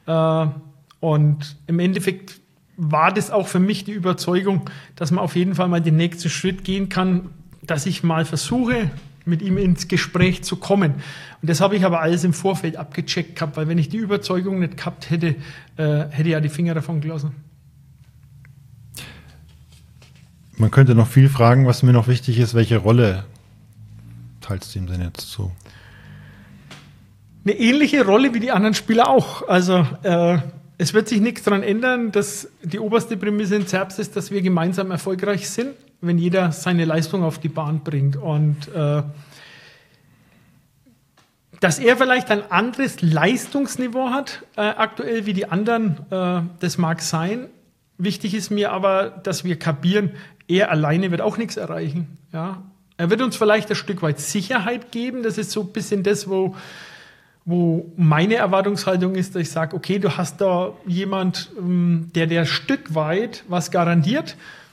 Und im Endeffekt war das auch für mich die Überzeugung, dass man auf jeden Fall mal den nächsten Schritt gehen kann, dass ich mal versuche, mit ihm ins Gespräch zu kommen. Und das habe ich aber alles im Vorfeld abgecheckt gehabt, weil wenn ich die Überzeugung nicht gehabt hätte, hätte ich ja die Finger davon gelassen. Man könnte noch viel fragen, was mir noch wichtig ist, welche Rolle teilst du ihm denn jetzt zu? Eine ähnliche Rolle wie die anderen Spieler auch. Also es wird sich nichts daran ändern, dass die oberste Prämisse in Zerbst ist, dass wir gemeinsam erfolgreich sind, wenn jeder seine Leistung auf die Bahn bringt. Und dass er vielleicht ein anderes Leistungsniveau hat aktuell wie die anderen, das mag sein. Wichtig ist mir aber, dass wir kapieren, er alleine wird auch nichts erreichen. Ja? Er wird uns vielleicht ein Stück weit Sicherheit geben. Das ist so ein bisschen das, wo meine Erwartungshaltung ist, dass ich sage, okay, du hast da jemand, der ein Stück weit was garantiert.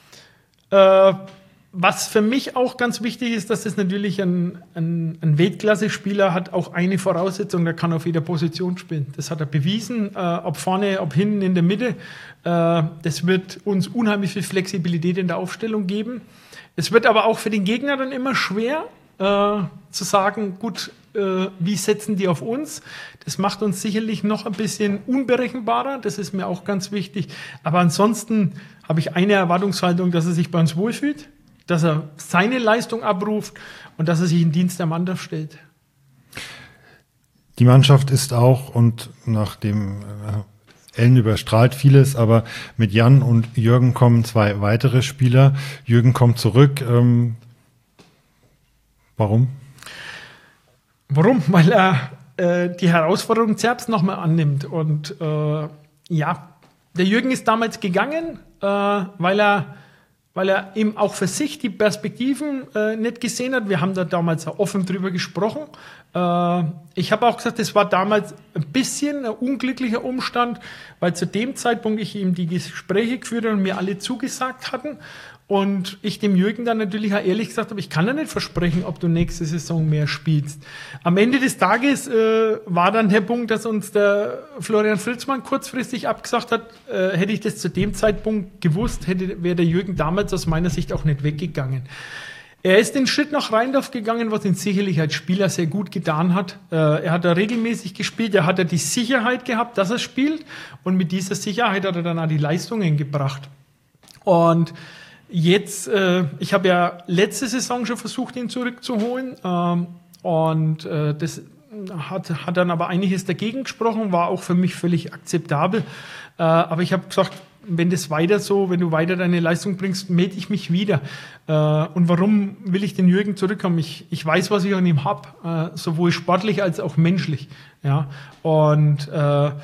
Was für mich auch ganz wichtig ist, dass das natürlich ein Weltklasse-Spieler hat, auch eine Voraussetzung, der kann auf jeder Position spielen. Das hat er bewiesen, ob vorne, ob hinten, in der Mitte. Das wird uns unheimlich viel Flexibilität in der Aufstellung geben. Es wird aber auch für den Gegner dann immer schwer zu sagen, gut, wie setzen die auf uns? Das macht uns sicherlich noch ein bisschen unberechenbarer, das ist mir auch ganz wichtig. Aber ansonsten habe ich eine Erwartungshaltung, dass er sich bei uns wohlfühlt, dass er seine Leistung abruft und dass er sich in Dienst der Mannschaft stellt. Die Mannschaft ist auch, und nach dem Ellen überstrahlt vieles, aber mit Jan und Jürgen kommen 2 weitere Spieler. Jürgen kommt zurück. Warum? Warum? Weil er die Herausforderung Zerbst nochmal annimmt. Und der Jürgen ist damals gegangen, weil er eben auch für sich die Perspektiven nicht gesehen hat. Wir haben da damals auch offen drüber gesprochen. Ich habe auch gesagt, das war damals ein bisschen ein unglücklicher Umstand, weil zu dem Zeitpunkt ich ihm die Gespräche geführt habe und mir alle zugesagt hatten. Und ich dem Jürgen dann natürlich auch ehrlich gesagt habe, ich kann dir nicht versprechen, ob du nächste Saison mehr spielst. Am Ende des Tages war dann der Punkt, dass uns der Florian Fritzmann kurzfristig abgesagt hat. Hätte ich das zu dem Zeitpunkt gewusst, wäre der Jürgen damals aus meiner Sicht auch nicht weggegangen. Er ist den Schritt nach Rheindorf gegangen, was ihn sicherlich als Spieler sehr gut getan hat. Er hat da regelmäßig gespielt, er hat die Sicherheit gehabt, dass er spielt. Und mit dieser Sicherheit hat er dann auch die Leistungen gebracht. Und Jetzt, ich habe ja letzte Saison schon versucht, ihn zurückzuholen. Das hat dann aber einiges dagegen gesprochen, war auch für mich völlig akzeptabel. Aber ich habe gesagt, wenn du weiter deine Leistung bringst, melde ich mich wieder. Und warum will ich den Jürgen zurückkommen? Ich weiß, was ich an ihm habe, sowohl sportlich als auch menschlich. Ja? Und er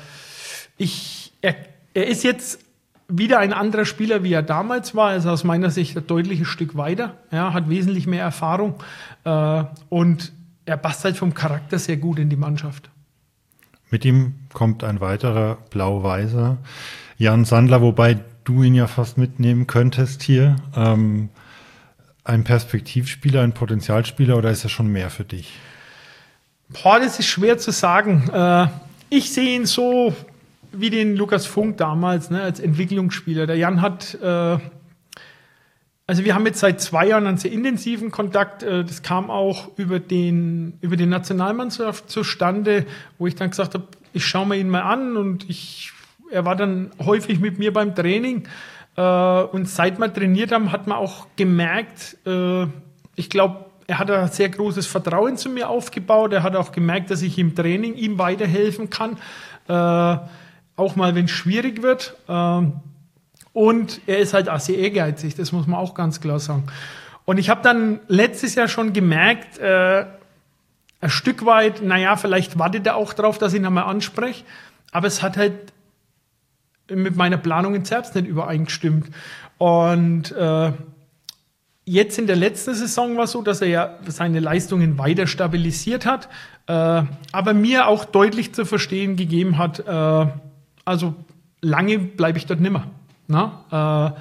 ist jetzt wieder ein anderer Spieler, wie er damals war. Er ist aus meiner Sicht ein deutliches Stück weiter, ja, hat wesentlich mehr Erfahrung und er passt halt vom Charakter sehr gut in die Mannschaft. Mit ihm kommt ein weiterer Blau-Weißer, Jan Sandler, wobei du ihn ja fast mitnehmen könntest hier. Ein Perspektivspieler, ein Potenzialspieler, oder ist er schon mehr für dich? Das ist schwer zu sagen. Ich sehe ihn so wie den Lukas Funk damals, ne, als Entwicklungsspieler. Der Jan hat, also wir haben jetzt seit 2 Jahren einen sehr intensiven Kontakt. Das kam auch über den Nationalmannschaft zustande, wo ich dann gesagt habe, ich schaue mir ihn mal an, und er war dann häufig mit mir beim Training. Und seit wir trainiert haben, hat man auch gemerkt, ich glaube, er hat ein sehr großes Vertrauen zu mir aufgebaut. Er hat auch gemerkt, dass ich im Training ihm weiterhelfen kann. Auch mal, wenn es schwierig wird. Und er ist halt auch sehr ehrgeizig, das muss man auch ganz klar sagen. Und ich habe dann letztes Jahr schon gemerkt, ein Stück weit, vielleicht wartet er auch drauf, dass ich ihn einmal anspreche. Aber es hat halt mit meiner Planung in Zerbst nicht übereingestimmt. Und jetzt in der letzten Saison war es so, dass er ja seine Leistungen weiter stabilisiert hat, aber mir auch deutlich zu verstehen gegeben hat, also lange bleibe ich dort nimmer. Na?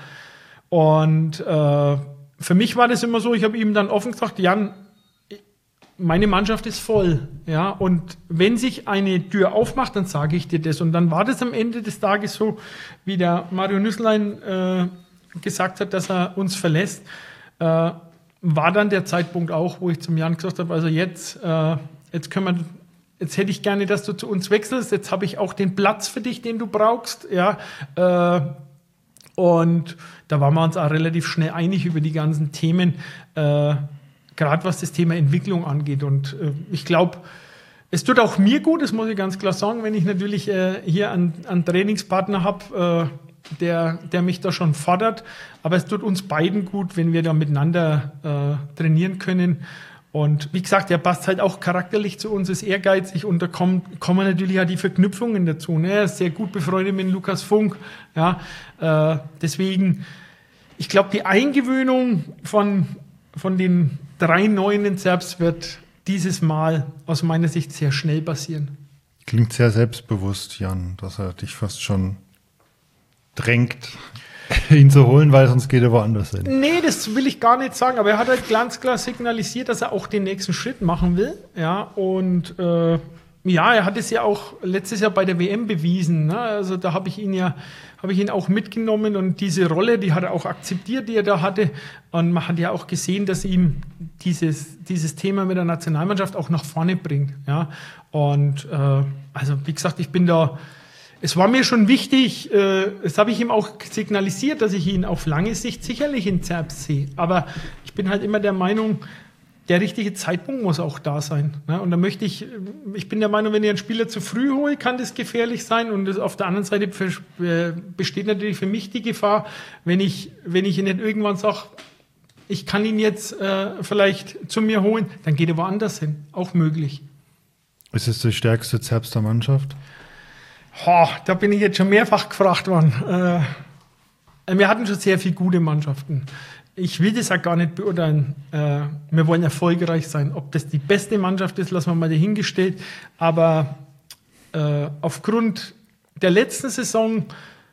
Für mich war das immer so, ich habe ihm dann offen gesagt, Jan, meine Mannschaft ist voll. Ja? Und wenn sich eine Tür aufmacht, dann sage ich dir das. Und dann war das am Ende des Tages so, wie der Mario Nüßlein gesagt hat, dass er uns verlässt, war dann der Zeitpunkt auch, wo ich zum Jan gesagt habe, also jetzt hätte ich gerne, dass du zu uns wechselst, jetzt habe ich auch den Platz für dich, den du brauchst, ja, und da waren wir uns auch relativ schnell einig über die ganzen Themen, gerade was das Thema Entwicklung angeht, und ich glaube, es tut auch mir gut, das muss ich ganz klar sagen, wenn ich natürlich hier einen Trainingspartner habe, der mich da schon fordert, aber es tut uns beiden gut, wenn wir da miteinander trainieren können. Und wie gesagt, er passt halt auch charakterlich zu uns, ist ehrgeizig, und da kommen natürlich auch die Verknüpfungen dazu. Ne? Er ist sehr gut befreundet mit Lukas Funk. Ja? Deswegen, ich glaube, die Eingewöhnung von den 3 Neuen in Zerbst wird dieses Mal aus meiner Sicht sehr schnell passieren. Klingt sehr selbstbewusst, Jan, dass er dich fast schon drängt, ihn zu holen, weil sonst geht er woanders hin. Nee, das will ich gar nicht sagen, aber er hat halt ganz klar signalisiert, dass er auch den nächsten Schritt machen will. Ja, und er hat es ja auch letztes Jahr bei der WM bewiesen. Ne? Also da habe ich ihn auch mitgenommen, und diese Rolle, die hat er auch akzeptiert, die er da hatte. Und man hat ja auch gesehen, dass ihm dieses Thema mit der Nationalmannschaft auch nach vorne bringt. Ja? Und also wie gesagt, es war mir schon wichtig, das habe ich ihm auch signalisiert, dass ich ihn auf lange Sicht sicherlich in Zerbst sehe. Aber ich bin halt immer der Meinung, der richtige Zeitpunkt muss auch da sein. Ne? Und da ich bin der Meinung, wenn ich einen Spieler zu früh hole, kann das gefährlich sein. Und auf der anderen Seite besteht natürlich für mich die Gefahr, wenn ich nicht irgendwann sage, ich kann ihn jetzt vielleicht zu mir holen, dann geht er woanders hin. Auch möglich. Ist es die stärkste Zerbster Mannschaft? Da bin ich jetzt schon mehrfach gefragt worden. Wir hatten schon sehr viele gute Mannschaften. Ich will das auch gar nicht beurteilen. Wir wollen erfolgreich sein. Ob das die beste Mannschaft ist, lassen wir mal dahingestellt. Aber aufgrund der letzten Saison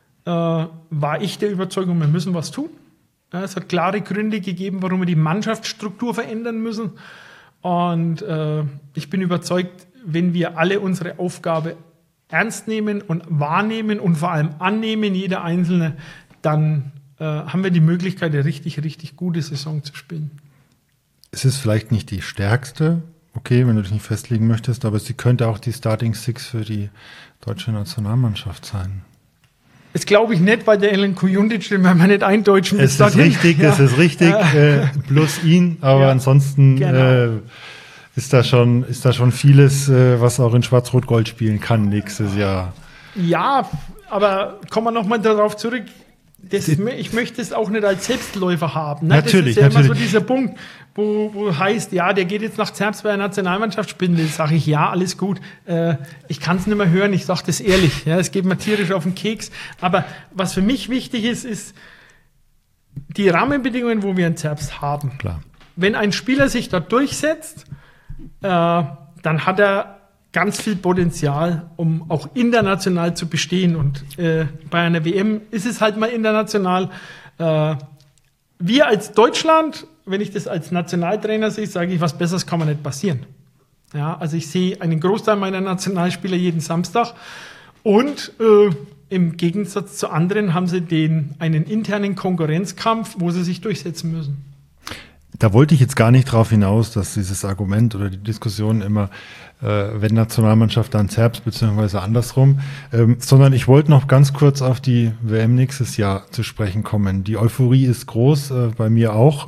war ich der Überzeugung, wir müssen was tun. Es hat klare Gründe gegeben, warum wir die Mannschaftsstruktur verändern müssen. Und ich bin überzeugt, wenn wir alle unsere Aufgabe ernst nehmen und wahrnehmen und vor allem annehmen, jeder Einzelne, dann haben wir die Möglichkeit, eine richtig, richtig gute Saison zu spielen. Es ist vielleicht nicht die stärkste, okay, wenn du dich nicht festlegen möchtest, aber sie könnte auch die Starting Six für die deutsche Nationalmannschaft sein. Das glaube ich nicht, weil der Alan Kujundžič, den werden wir nicht eindeutschen. Es ist richtig, plus ihn, aber ansonsten genau. Ist da schon vieles, was auch in Schwarz-Rot-Gold spielen kann nächstes Jahr. Ja, aber kommen wir nochmal darauf zurück. Ich möchte es auch nicht als Selbstläufer haben. Ne? Natürlich, das ist ja natürlich. immer so dieser Punkt, wo heißt, ja, der geht jetzt nach Zerbst bei der Nationalmannschaft spielen. Da sage ich, ja, alles gut. Ich kann es nicht mehr hören, ich sage das ehrlich. Ja, es geht mir tierisch auf den Keks. Aber was für mich wichtig ist die Rahmenbedingungen, wo wir in Zerbst haben. Klar. Wenn ein Spieler sich da durchsetzt, dann hat er ganz viel Potenzial, um auch international zu bestehen. Und bei einer WM ist es halt mal international. Wir als Deutschland, wenn ich das als Nationaltrainer sehe, sage ich, was Besseres kann man nicht passieren. Ja, also ich sehe einen Großteil meiner Nationalspieler jeden Samstag. Und im Gegensatz zu anderen haben sie einen internen Konkurrenzkampf, wo sie sich durchsetzen müssen. Da wollte ich jetzt gar nicht drauf hinaus, dass dieses Argument oder die Diskussion immer, wenn Nationalmannschaft dann Zerbst, beziehungsweise andersrum, sondern ich wollte noch ganz kurz auf die WM nächstes Jahr zu sprechen kommen. Die Euphorie ist groß, bei mir auch.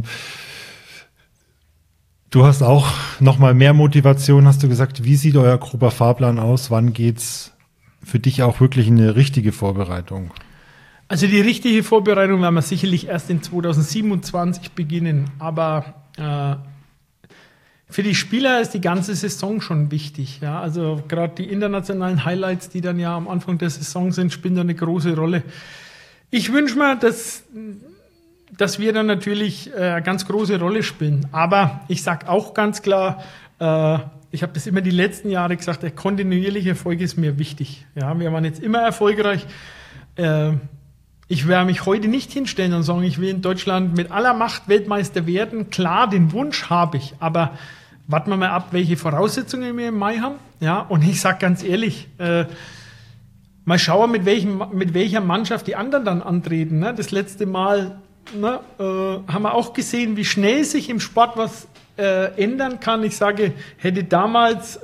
Du hast auch noch mal mehr Motivation, hast du gesagt. Wie sieht euer grober Fahrplan aus? Wann geht's für dich auch wirklich in eine richtige Vorbereitung? Also die richtige Vorbereitung werden wir sicherlich erst in 2027 beginnen, aber für die Spieler ist die ganze Saison schon wichtig. Ja? Also gerade die internationalen Highlights, die dann ja am Anfang der Saison sind, spielen da eine große Rolle. Ich wünsche mir, dass wir dann natürlich eine ganz große Rolle spielen, aber ich sage auch ganz klar, ich habe das immer die letzten Jahre gesagt, der kontinuierliche Erfolg ist mir wichtig. Ja? Wir waren jetzt immer erfolgreich. Ich werde mich heute nicht hinstellen und sagen, ich will in Deutschland mit aller Macht Weltmeister werden. Klar, den Wunsch habe ich, aber warten wir mal ab, welche Voraussetzungen wir im Mai haben. Ja, und ich sage ganz ehrlich, mal schauen, mit welcher Mannschaft die anderen dann antreten. Ne? Das letzte Mal haben wir auch gesehen, wie schnell sich im Sport was ändern kann. Ich sage, hätte damals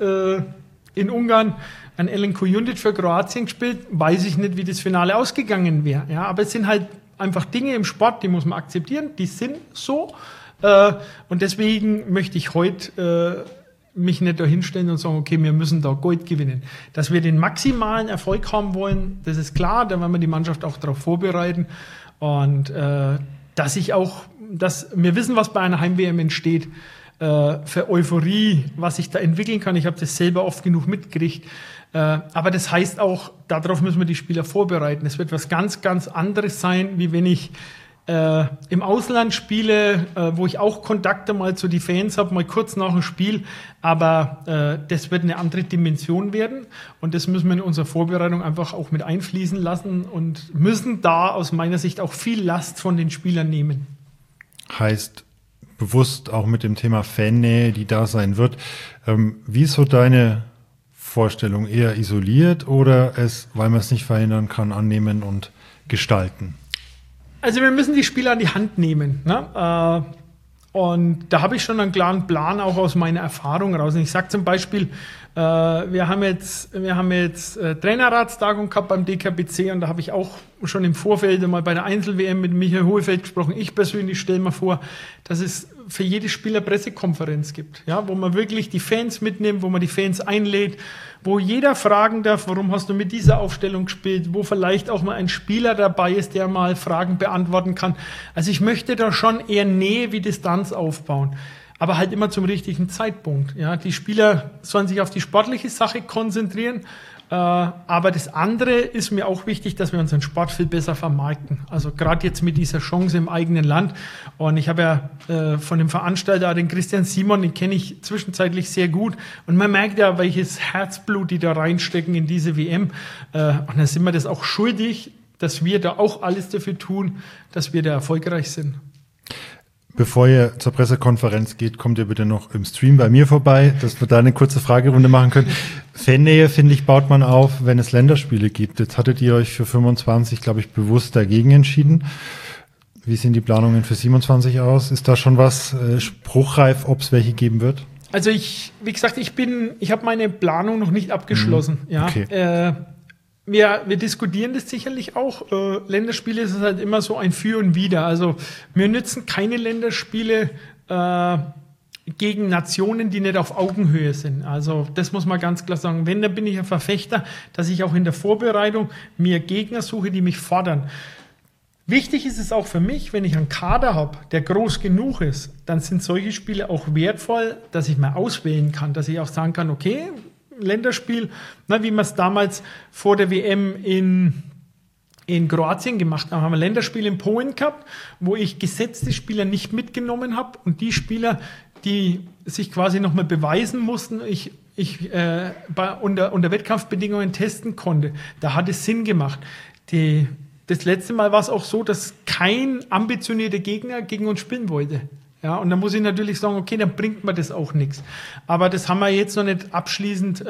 in Ungarn ein Alan Kujundžič für Kroatien gespielt, weiß ich nicht, wie das Finale ausgegangen wäre. Ja, aber es sind halt einfach Dinge im Sport, die muss man akzeptieren, die sind so. Und deswegen möchte ich heute mich nicht da hinstellen und sagen, okay, wir müssen da Gold gewinnen. Dass wir den maximalen Erfolg haben wollen, das ist klar, da werden wir die Mannschaft auch darauf vorbereiten. Und dass wir wissen, was bei einer Heim-WM entsteht, für Euphorie, was sich da entwickeln kann. Ich habe das selber oft genug mitgekriegt. Aber das heißt auch, darauf müssen wir die Spieler vorbereiten. Es wird was ganz, ganz anderes sein, wie wenn ich im Ausland spiele, wo ich auch Kontakte mal zu den Fans habe, mal kurz nach dem Spiel. Aber das wird eine andere Dimension werden. Und das müssen wir in unserer Vorbereitung einfach auch mit einfließen lassen und müssen da aus meiner Sicht auch viel Last von den Spielern nehmen. Heißt bewusst auch mit dem Thema Fannähe, die da sein wird. Wie ist so deine Vorstellung? Eher isoliert oder weil man es nicht verhindern kann, annehmen und gestalten? Also wir müssen die Spieler an die Hand nehmen. Ne? Und da habe ich schon einen klaren Plan auch aus meiner Erfahrung raus. Und ich sage zum Beispiel, wir haben jetzt Trainerratstagung gehabt beim DKBC und da habe ich auch schon im Vorfeld mal bei der Einzel-WM mit Michael Hohlfeld gesprochen. Ich persönlich stelle mir vor, dass es für jedes Spiel eine Pressekonferenz gibt, ja, wo man wirklich die Fans mitnimmt, wo man die Fans einlädt, wo jeder fragen darf, warum hast du mit dieser Aufstellung gespielt, wo vielleicht auch mal ein Spieler dabei ist, der mal Fragen beantworten kann. Also ich möchte da schon eher Nähe wie Distanz aufbauen. Aber halt immer zum richtigen Zeitpunkt. Ja, die Spieler sollen sich auf die sportliche Sache konzentrieren. Aber das andere ist mir auch wichtig, dass wir unseren Sport viel besser vermarkten. Also gerade jetzt mit dieser Chance im eigenen Land. Und ich habe ja von dem Veranstalter, den Christian Simon, den kenne ich zwischenzeitlich sehr gut. Und man merkt ja, welches Herzblut die da reinstecken in diese WM. Und dann sind wir das auch schuldig, dass wir da auch alles dafür tun, dass wir da erfolgreich sind. Bevor ihr zur Pressekonferenz geht, kommt ihr bitte noch im Stream bei mir vorbei, dass wir da eine kurze Fragerunde machen können. Fannähe, finde ich, baut man auf, wenn es Länderspiele gibt. Jetzt hattet ihr euch für 25, glaube ich, bewusst dagegen entschieden. Wie sehen die Planungen für 27 aus? Ist da schon was spruchreif, ob es welche geben wird? Also wie gesagt, ich habe meine Planung noch nicht abgeschlossen. Ja. Okay. wir diskutieren das sicherlich auch. Länderspiele ist es halt immer so ein Für und Wider. Also mir nützen keine Länderspiele gegen Nationen, die nicht auf Augenhöhe sind. Also das muss man ganz klar sagen. Wenn, dann bin ich ein Verfechter, dass ich auch in der Vorbereitung mir Gegner suche, die mich fordern. Wichtig ist es auch für mich, wenn ich einen Kader habe, der groß genug ist, dann sind solche Spiele auch wertvoll, dass ich mal auswählen kann, dass ich auch sagen kann, okay, Länderspiel, wie wir es damals vor der WM in Kroatien gemacht haben wir ein Länderspiel in Polen gehabt, wo ich gesetzte Spieler nicht mitgenommen habe und die Spieler, die sich quasi nochmal beweisen mussten, ich unter Wettkampfbedingungen testen konnte. Da hat es Sinn gemacht. Das letzte Mal war es auch so, dass kein ambitionierter Gegner gegen uns spielen wollte. Ja, und da muss ich natürlich sagen, okay, dann bringt mir das auch nichts. Aber das haben wir jetzt noch nicht abschließend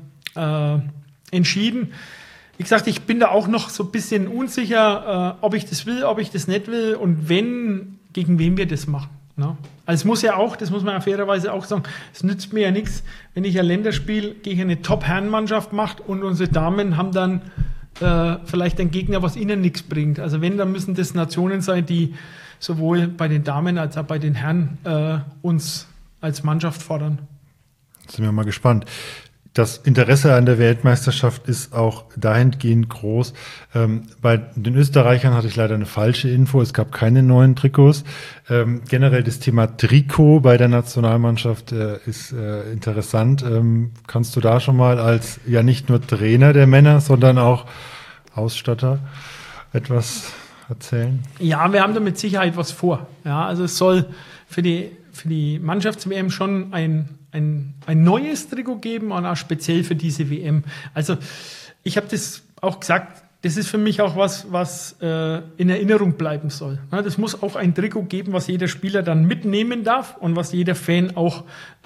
entschieden. Wie gesagt, ich bin da auch noch so ein bisschen unsicher, ob ich das will, ob ich das nicht will und wenn, gegen wen wir das machen. Ne? Also es muss ja auch, das muss man ja fairerweise auch sagen, es nützt mir ja nichts, wenn ich ein Länderspiel gegen eine Top-Herrenmannschaft mache und unsere Damen haben dann vielleicht einen Gegner, was ihnen nichts bringt. Also wenn, dann müssen das Nationen sein, die sowohl bei den Damen als auch bei den Herren uns als Mannschaft fordern. Sind wir mal gespannt. Das Interesse an der Weltmeisterschaft ist auch dahingehend groß. Bei den Österreichern hatte ich leider eine falsche Info. Es gab keine neuen Trikots. Generell das Thema Trikot bei der Nationalmannschaft ist interessant. Kannst du da schon mal als ja nicht nur Trainer der Männer, sondern auch Ausstatter etwas erzählen? Ja, wir haben da mit Sicherheit was vor. Ja, also es soll für die Mannschafts-WM schon ein neues Trikot geben und auch speziell für diese WM. Also ich habe das auch gesagt, das ist für mich auch was in Erinnerung bleiben soll. Ja, das muss auch ein Trikot geben, was jeder Spieler dann mitnehmen darf und was jeder Fan auch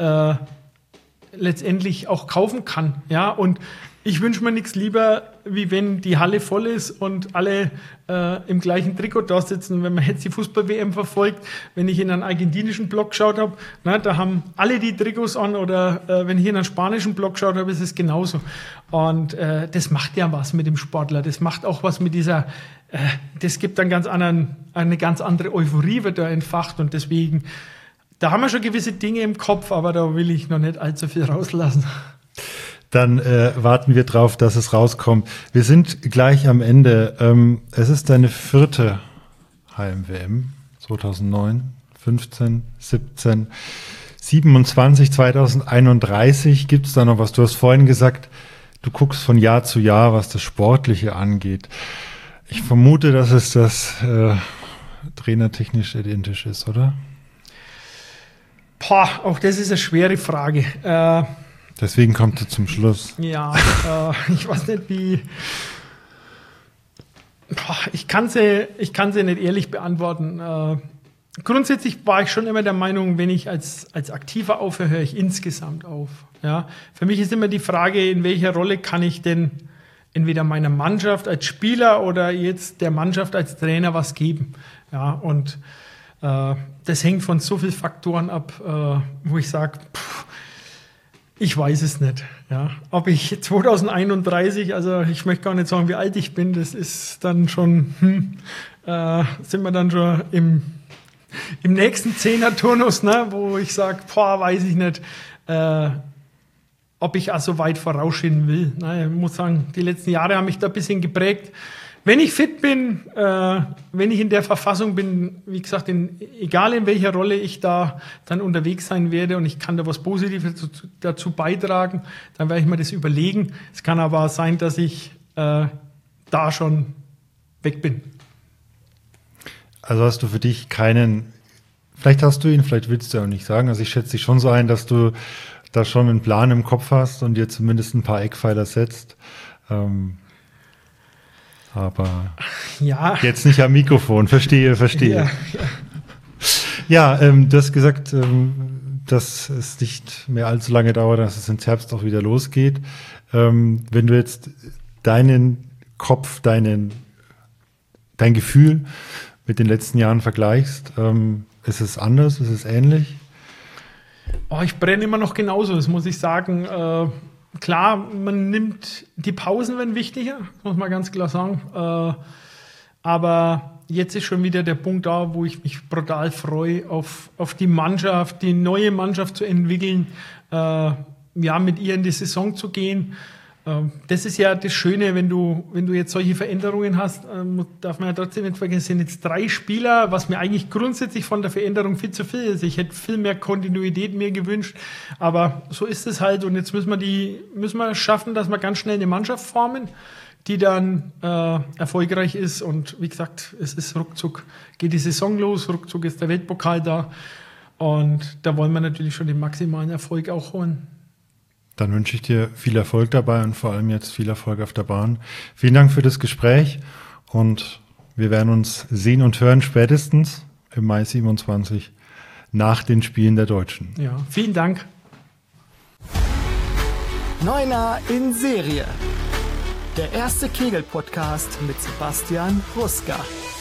letztendlich auch kaufen kann. Ja, und ich wünsche mir nichts lieber, wie wenn die Halle voll ist und alle im gleichen Trikot da sitzen. Wenn man jetzt die Fußball-WM verfolgt, wenn ich in einen argentinischen Blog geschaut habe, da haben alle die Trikots an oder wenn ich in einen spanischen Blog geschaut habe, ist es genauso. Und das macht ja was mit dem Sportler. Das macht auch was mit dieser, das gibt eine ganz andere Euphorie, wird da entfacht und deswegen, da haben wir schon gewisse Dinge im Kopf, aber da will ich noch nicht allzu viel rauslassen. Dann warten wir drauf, dass es rauskommt. Wir sind gleich am Ende. Es ist deine 4. Heim-WM 2009, 15, 17, 27, 2031. Gibt es da noch was? Du hast vorhin gesagt, du guckst von Jahr zu Jahr, was das Sportliche angeht. Ich vermute, dass es das trainertechnisch identisch ist, oder? Auch das ist eine schwere Frage. Deswegen kommt er zum Schluss. Ja, ich weiß nicht, wie. Ich kann sie nicht ehrlich beantworten. Grundsätzlich war ich schon immer der Meinung, wenn ich als Aktiver aufhöre, höre ich insgesamt auf. Ja? Für mich ist immer die Frage, in welcher Rolle kann ich denn entweder meiner Mannschaft als Spieler oder jetzt der Mannschaft als Trainer was geben. Ja, und das hängt von so vielen Faktoren ab, wo ich sage, ich weiß es nicht. Ja. Ob ich 2031, also ich möchte gar nicht sagen, wie alt ich bin, das ist dann schon, sind wir dann schon im nächsten 10er-Turnus, ne, wo ich sage, weiß ich nicht, ob ich auch so weit vorausschieben will. Ich muss sagen, die letzten Jahre haben mich da ein bisschen geprägt. Wenn ich fit bin, wenn ich in der Verfassung bin, wie gesagt, egal in welcher Rolle ich da dann unterwegs sein werde und ich kann da was Positives dazu beitragen, dann werde ich mir das überlegen. Es kann aber auch sein, dass ich da schon weg bin. Also hast du für dich vielleicht hast du ihn, vielleicht willst du ja auch nicht sagen, also ich schätze dich schon so ein, dass du da schon einen Plan im Kopf hast und dir zumindest ein paar Eckpfeiler setzt. Aber ja, jetzt nicht am Mikrofon, verstehe. Ja, du hast gesagt, dass es nicht mehr allzu lange dauert, dass es ins Herbst auch wieder losgeht. Wenn du jetzt deinen Kopf, dein Gefühl mit den letzten Jahren vergleichst, ist es anders, ist es ähnlich? Ich brenne immer noch genauso, das muss ich sagen. klar, man nimmt, die Pausen werden wichtiger, muss man ganz klar sagen. Aber jetzt ist schon wieder der Punkt da, wo ich mich brutal freue, auf die Mannschaft, die neue Mannschaft zu entwickeln, mit ihr in die Saison zu gehen. Das ist ja das Schöne, wenn du jetzt solche Veränderungen hast, darf man ja trotzdem nicht vergessen, es sind jetzt 3 Spieler, was mir eigentlich grundsätzlich von der Veränderung viel zu viel ist. Ich hätte viel mehr Kontinuität mir gewünscht, aber so ist es halt und jetzt müssen wir schaffen, dass wir ganz schnell eine Mannschaft formen, die dann erfolgreich ist und wie gesagt, es ist ruckzuck, geht die Saison los, ruckzuck ist der Weltpokal da und da wollen wir natürlich schon den maximalen Erfolg auch holen. Dann wünsche ich dir viel Erfolg dabei und vor allem jetzt viel Erfolg auf der Bahn. Vielen Dank für das Gespräch und wir werden uns sehen und hören spätestens im Mai 27 nach den Spielen der Deutschen. Ja, vielen Dank. Neuner in Serie. Der erste Kegel-Podcast mit Sebastian Ruska.